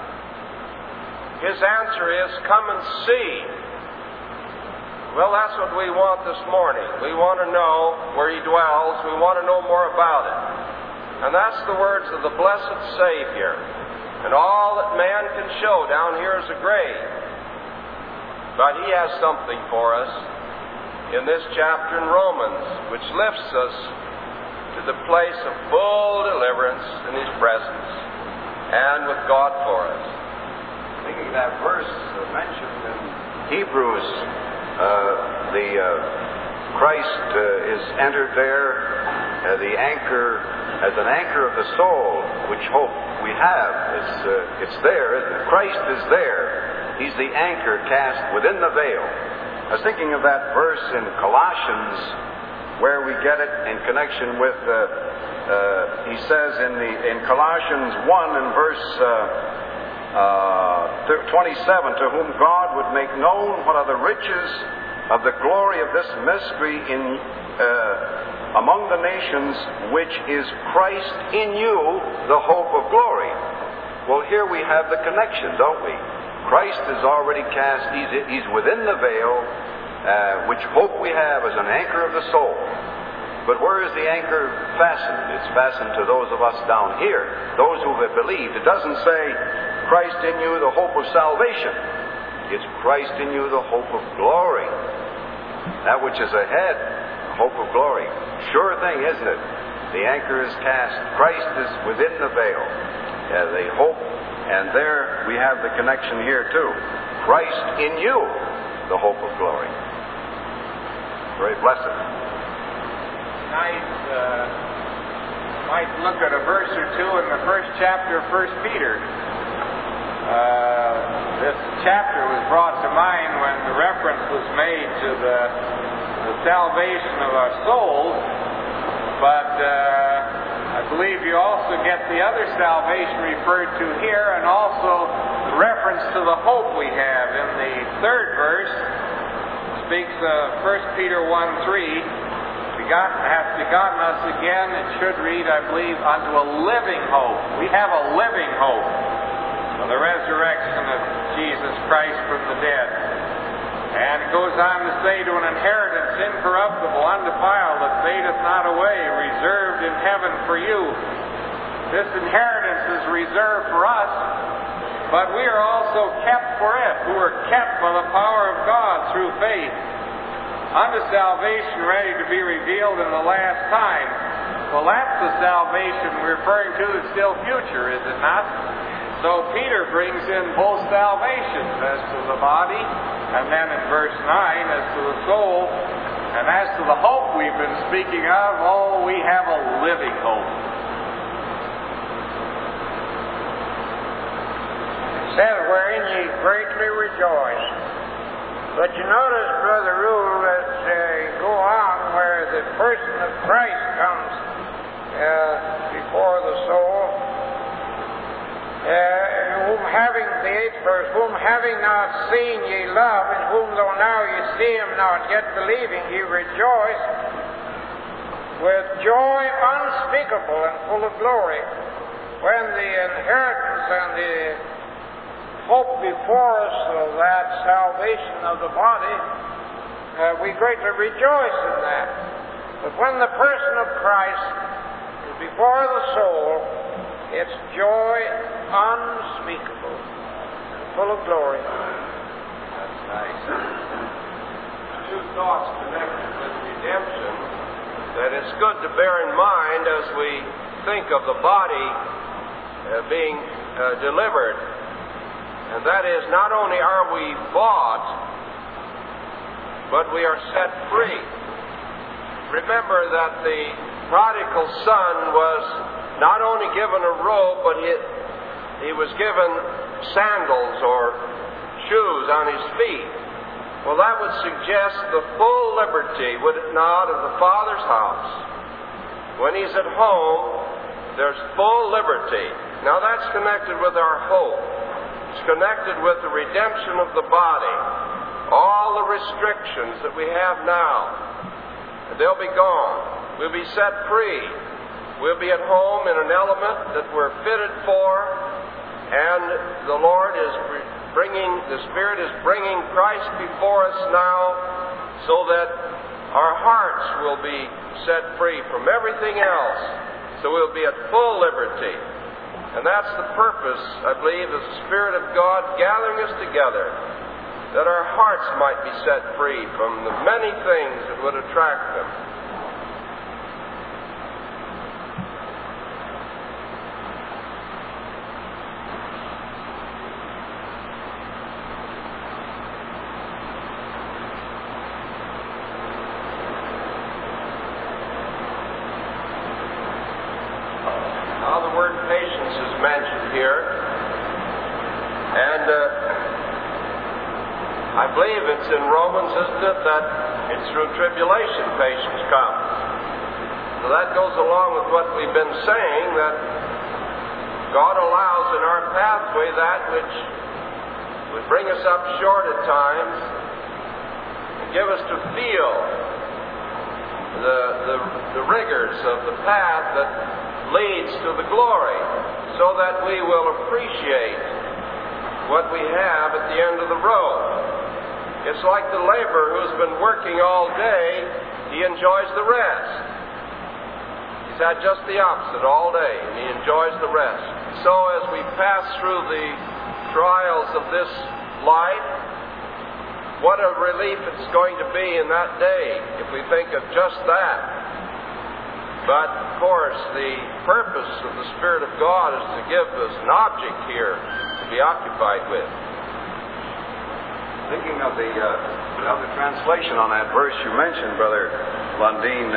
His answer is, come and see. Well, that's what we want this morning. We want to know where he dwells. We want to know more about it. And that's the words of the blessed Savior. And all that man can show down here is a grave. But he has something for us in this chapter in Romans, which lifts us to the place of full deliverance in his presence and with God for us.
Thinking that verse mentioned in Hebrews, Christ is entered there, the anchor, as an anchor of the soul, which hope we have. It's there, isn't it? Christ is there. He's the anchor cast within the veil. I was thinking of that verse in Colossians, where we get it in connection with, he says in Colossians 1 and verse 27, to whom God would make known what are the riches of the glory of this mystery among the nations, which is Christ in you, the hope of glory. Well, here we have the connection, don't we? Christ is already cast, he's within the veil, which hope we have as an anchor of the soul. But where is the anchor fastened? It's fastened to those of us down here, those who have believed. It doesn't say, Christ in you, the hope of salvation. It's Christ in you, the hope of glory. That which is ahead, the hope of glory. Sure thing, isn't it? The anchor is cast. Christ is within the veil. The hope, and there we have the connection here too. Christ in you, the hope of glory. Very blessed.
Might look at a verse or two in the first chapter of 1 Peter. This chapter was brought to mind when the reference was made to the salvation of our souls, but I believe you also get the other salvation referred to here, and also the reference to the hope we have. In the third verse, speaks of 1 Peter 1:3, hath begotten us again, it should read, I believe, unto a living hope. We have a living hope of the resurrection of Jesus Christ from the dead. And it goes on to say, to an inheritance incorruptible, undefiled, that fadeth not away, reserved in heaven for you. This inheritance is reserved for us, but we are also kept for it, who are kept by the power of God through faith, unto salvation ready to be revealed in the last time. Well, that's the salvation we're referring to that's still future, is it not? So Peter brings in both salvations, as to the body, and then in verse 9, as to the soul, and as to the hope we've been speaking of, we have a living hope.
It says, wherein ye greatly rejoice. But you notice, Brother Rule, that go on where the person of Christ comes before the soul, whom having, the 8th verse, whom having not seen ye love, in whom though now ye see him not, yet believing ye rejoice with joy unspeakable and full of glory, when the inheritance and the hope before us of that salvation of the body, we greatly rejoice in that. But when the person of Christ is before the soul, it's joy unspeakable and full of glory.
That's nice. Two thoughts connected with redemption that it's good to bear in mind as we think of the body being delivered. And that is, not only are we bought, but we are set free. Remember that the prodigal son was not only given a robe, but he was given sandals or shoes on his feet. Well, that would suggest the full liberty, would it not, of the Father's house. When he's at home, there's full liberty. Now that's connected with our hope. It's connected with the redemption of the body. All the restrictions that we have now, they'll be gone. We'll be set free. We'll be at home in an element that we're fitted for, and the Lord is the Spirit is bringing Christ before us now, so that our hearts will be set free from everything else. So we'll be at full liberty. And that's the purpose, I believe, of the Spirit of God gathering us together, that our hearts might be set free from the many things that would attract them. I believe it's in Romans, isn't it, that it's through tribulation patience comes. So that goes along with what we've been saying, that God allows in our pathway that which would bring us up short at times and give us to feel the rigors of the path that leads to the glory, so that we will appreciate what we have at the end of the road. It's like the laborer who's been working all day, he enjoys the rest. He's had just the opposite all day, and he enjoys the rest. So as we pass through the trials of this life, what a relief it's going to be in that day if we think of just that. But, of course, the purpose of the Spirit of God is to give us an object here to be occupied with.
Thinking of the translation on that verse you mentioned, Brother Lundeen,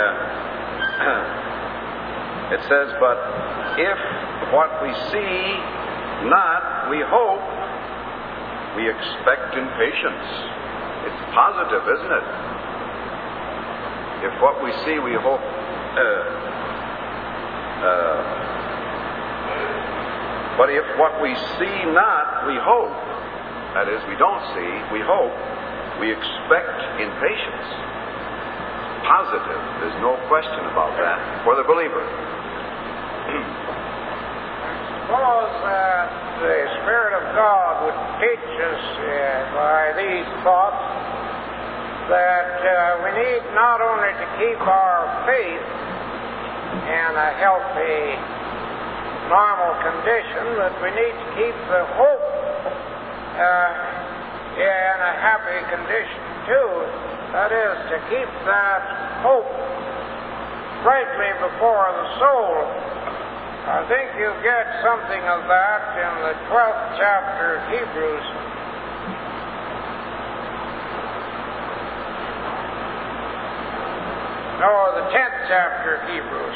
it says, "But if what we see not we hope, we expect in patience." It's positive, isn't it? If what we see we hope. But if what we see not we hope, that is, we don't see, we hope, we expect in patience. It's positive. There's no question about that for the believer.
Suppose that the Spirit of God would teach us by these thoughts that we need not only to keep our faith in a healthy, normal condition, but we need to keep the hope in a happy condition too. That is, to keep that hope brightly before the soul. I think you get something of that in the 12th chapter of Hebrews. No, the 10th chapter of Hebrews.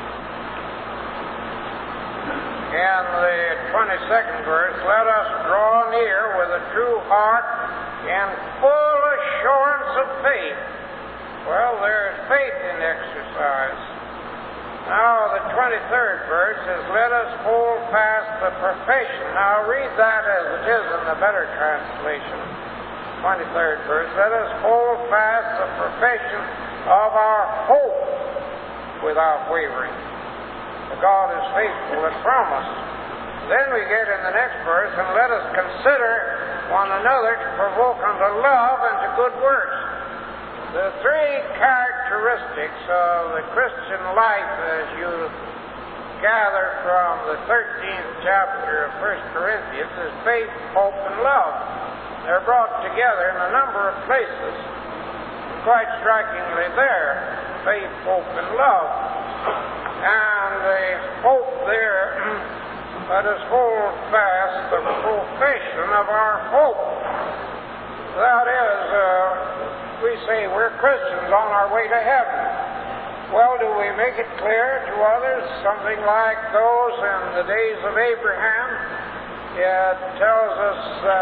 In the 22nd verse, "Let us draw near with a true heart in full assurance of faith." Well, there's faith in exercise. Now, the 23rd verse is, let us hold fast the profession. Now, read that as it is in the better translation. 23rd verse, let us hold fast the profession of our hope without wavering. For God is faithful that promised. Then we get in the next verse, and let us consider one another to provoke unto love and to good works. The three characteristics of the Christian life, as you gather from the 13th chapter of 1 Corinthians, is faith, hope, and love. They're brought together in a number of places, quite strikingly there, faith, hope, and love. And the hope there, let us hold fast the profession of our hope. That is, we say we're Christians on our way to heaven. Well, do we make it clear to others? Something like those in the days of Abraham. It tells us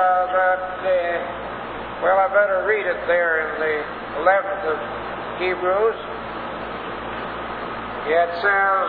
well, I better read it there in the 11th of Hebrews. It says,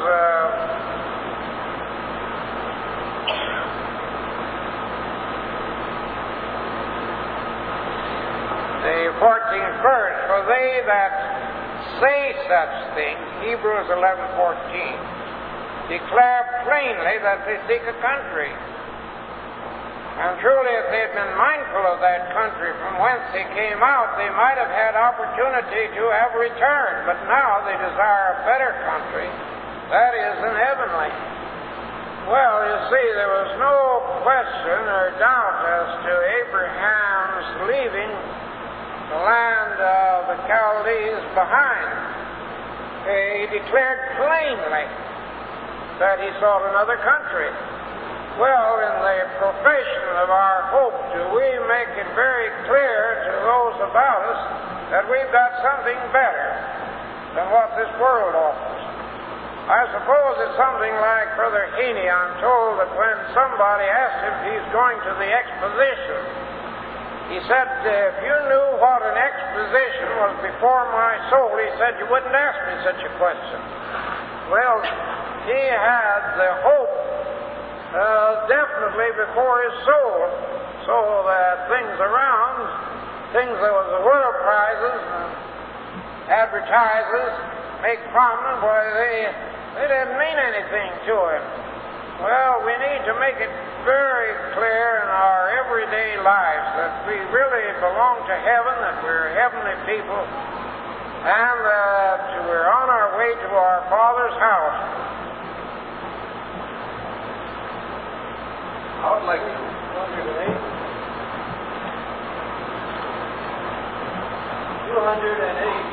the 14th verse, for they that say such things, Hebrews 11:14, declare plainly that they seek a country. And truly, if they had been mindful of that country from whence they came out, they might have had opportunity to have returned. But now they desire a better country, that is, an heavenly. Well, you see, there was no question or doubt as to Abraham's leaving the land of the Chaldees behind. He declared plainly that he sought another country. Well, in the profession of our hope, do we make it very clear to those about us that we've got something better than what this world offers? I suppose it's something like Brother Haney. I'm told that when somebody asked him if he's going to the exposition, he said, if you knew what an exposition was before my soul, he said, you wouldn't ask me such a question. Well, he had the hope definitely before his soul, so that things around, things that was the world prizes and advertisers make prominent, boy, they didn't mean anything to him. Well, we need to make it very clear in our everyday lives that we really belong to heaven, that we're heavenly people, and that we're on our way to our Father's house.
I would like to 208.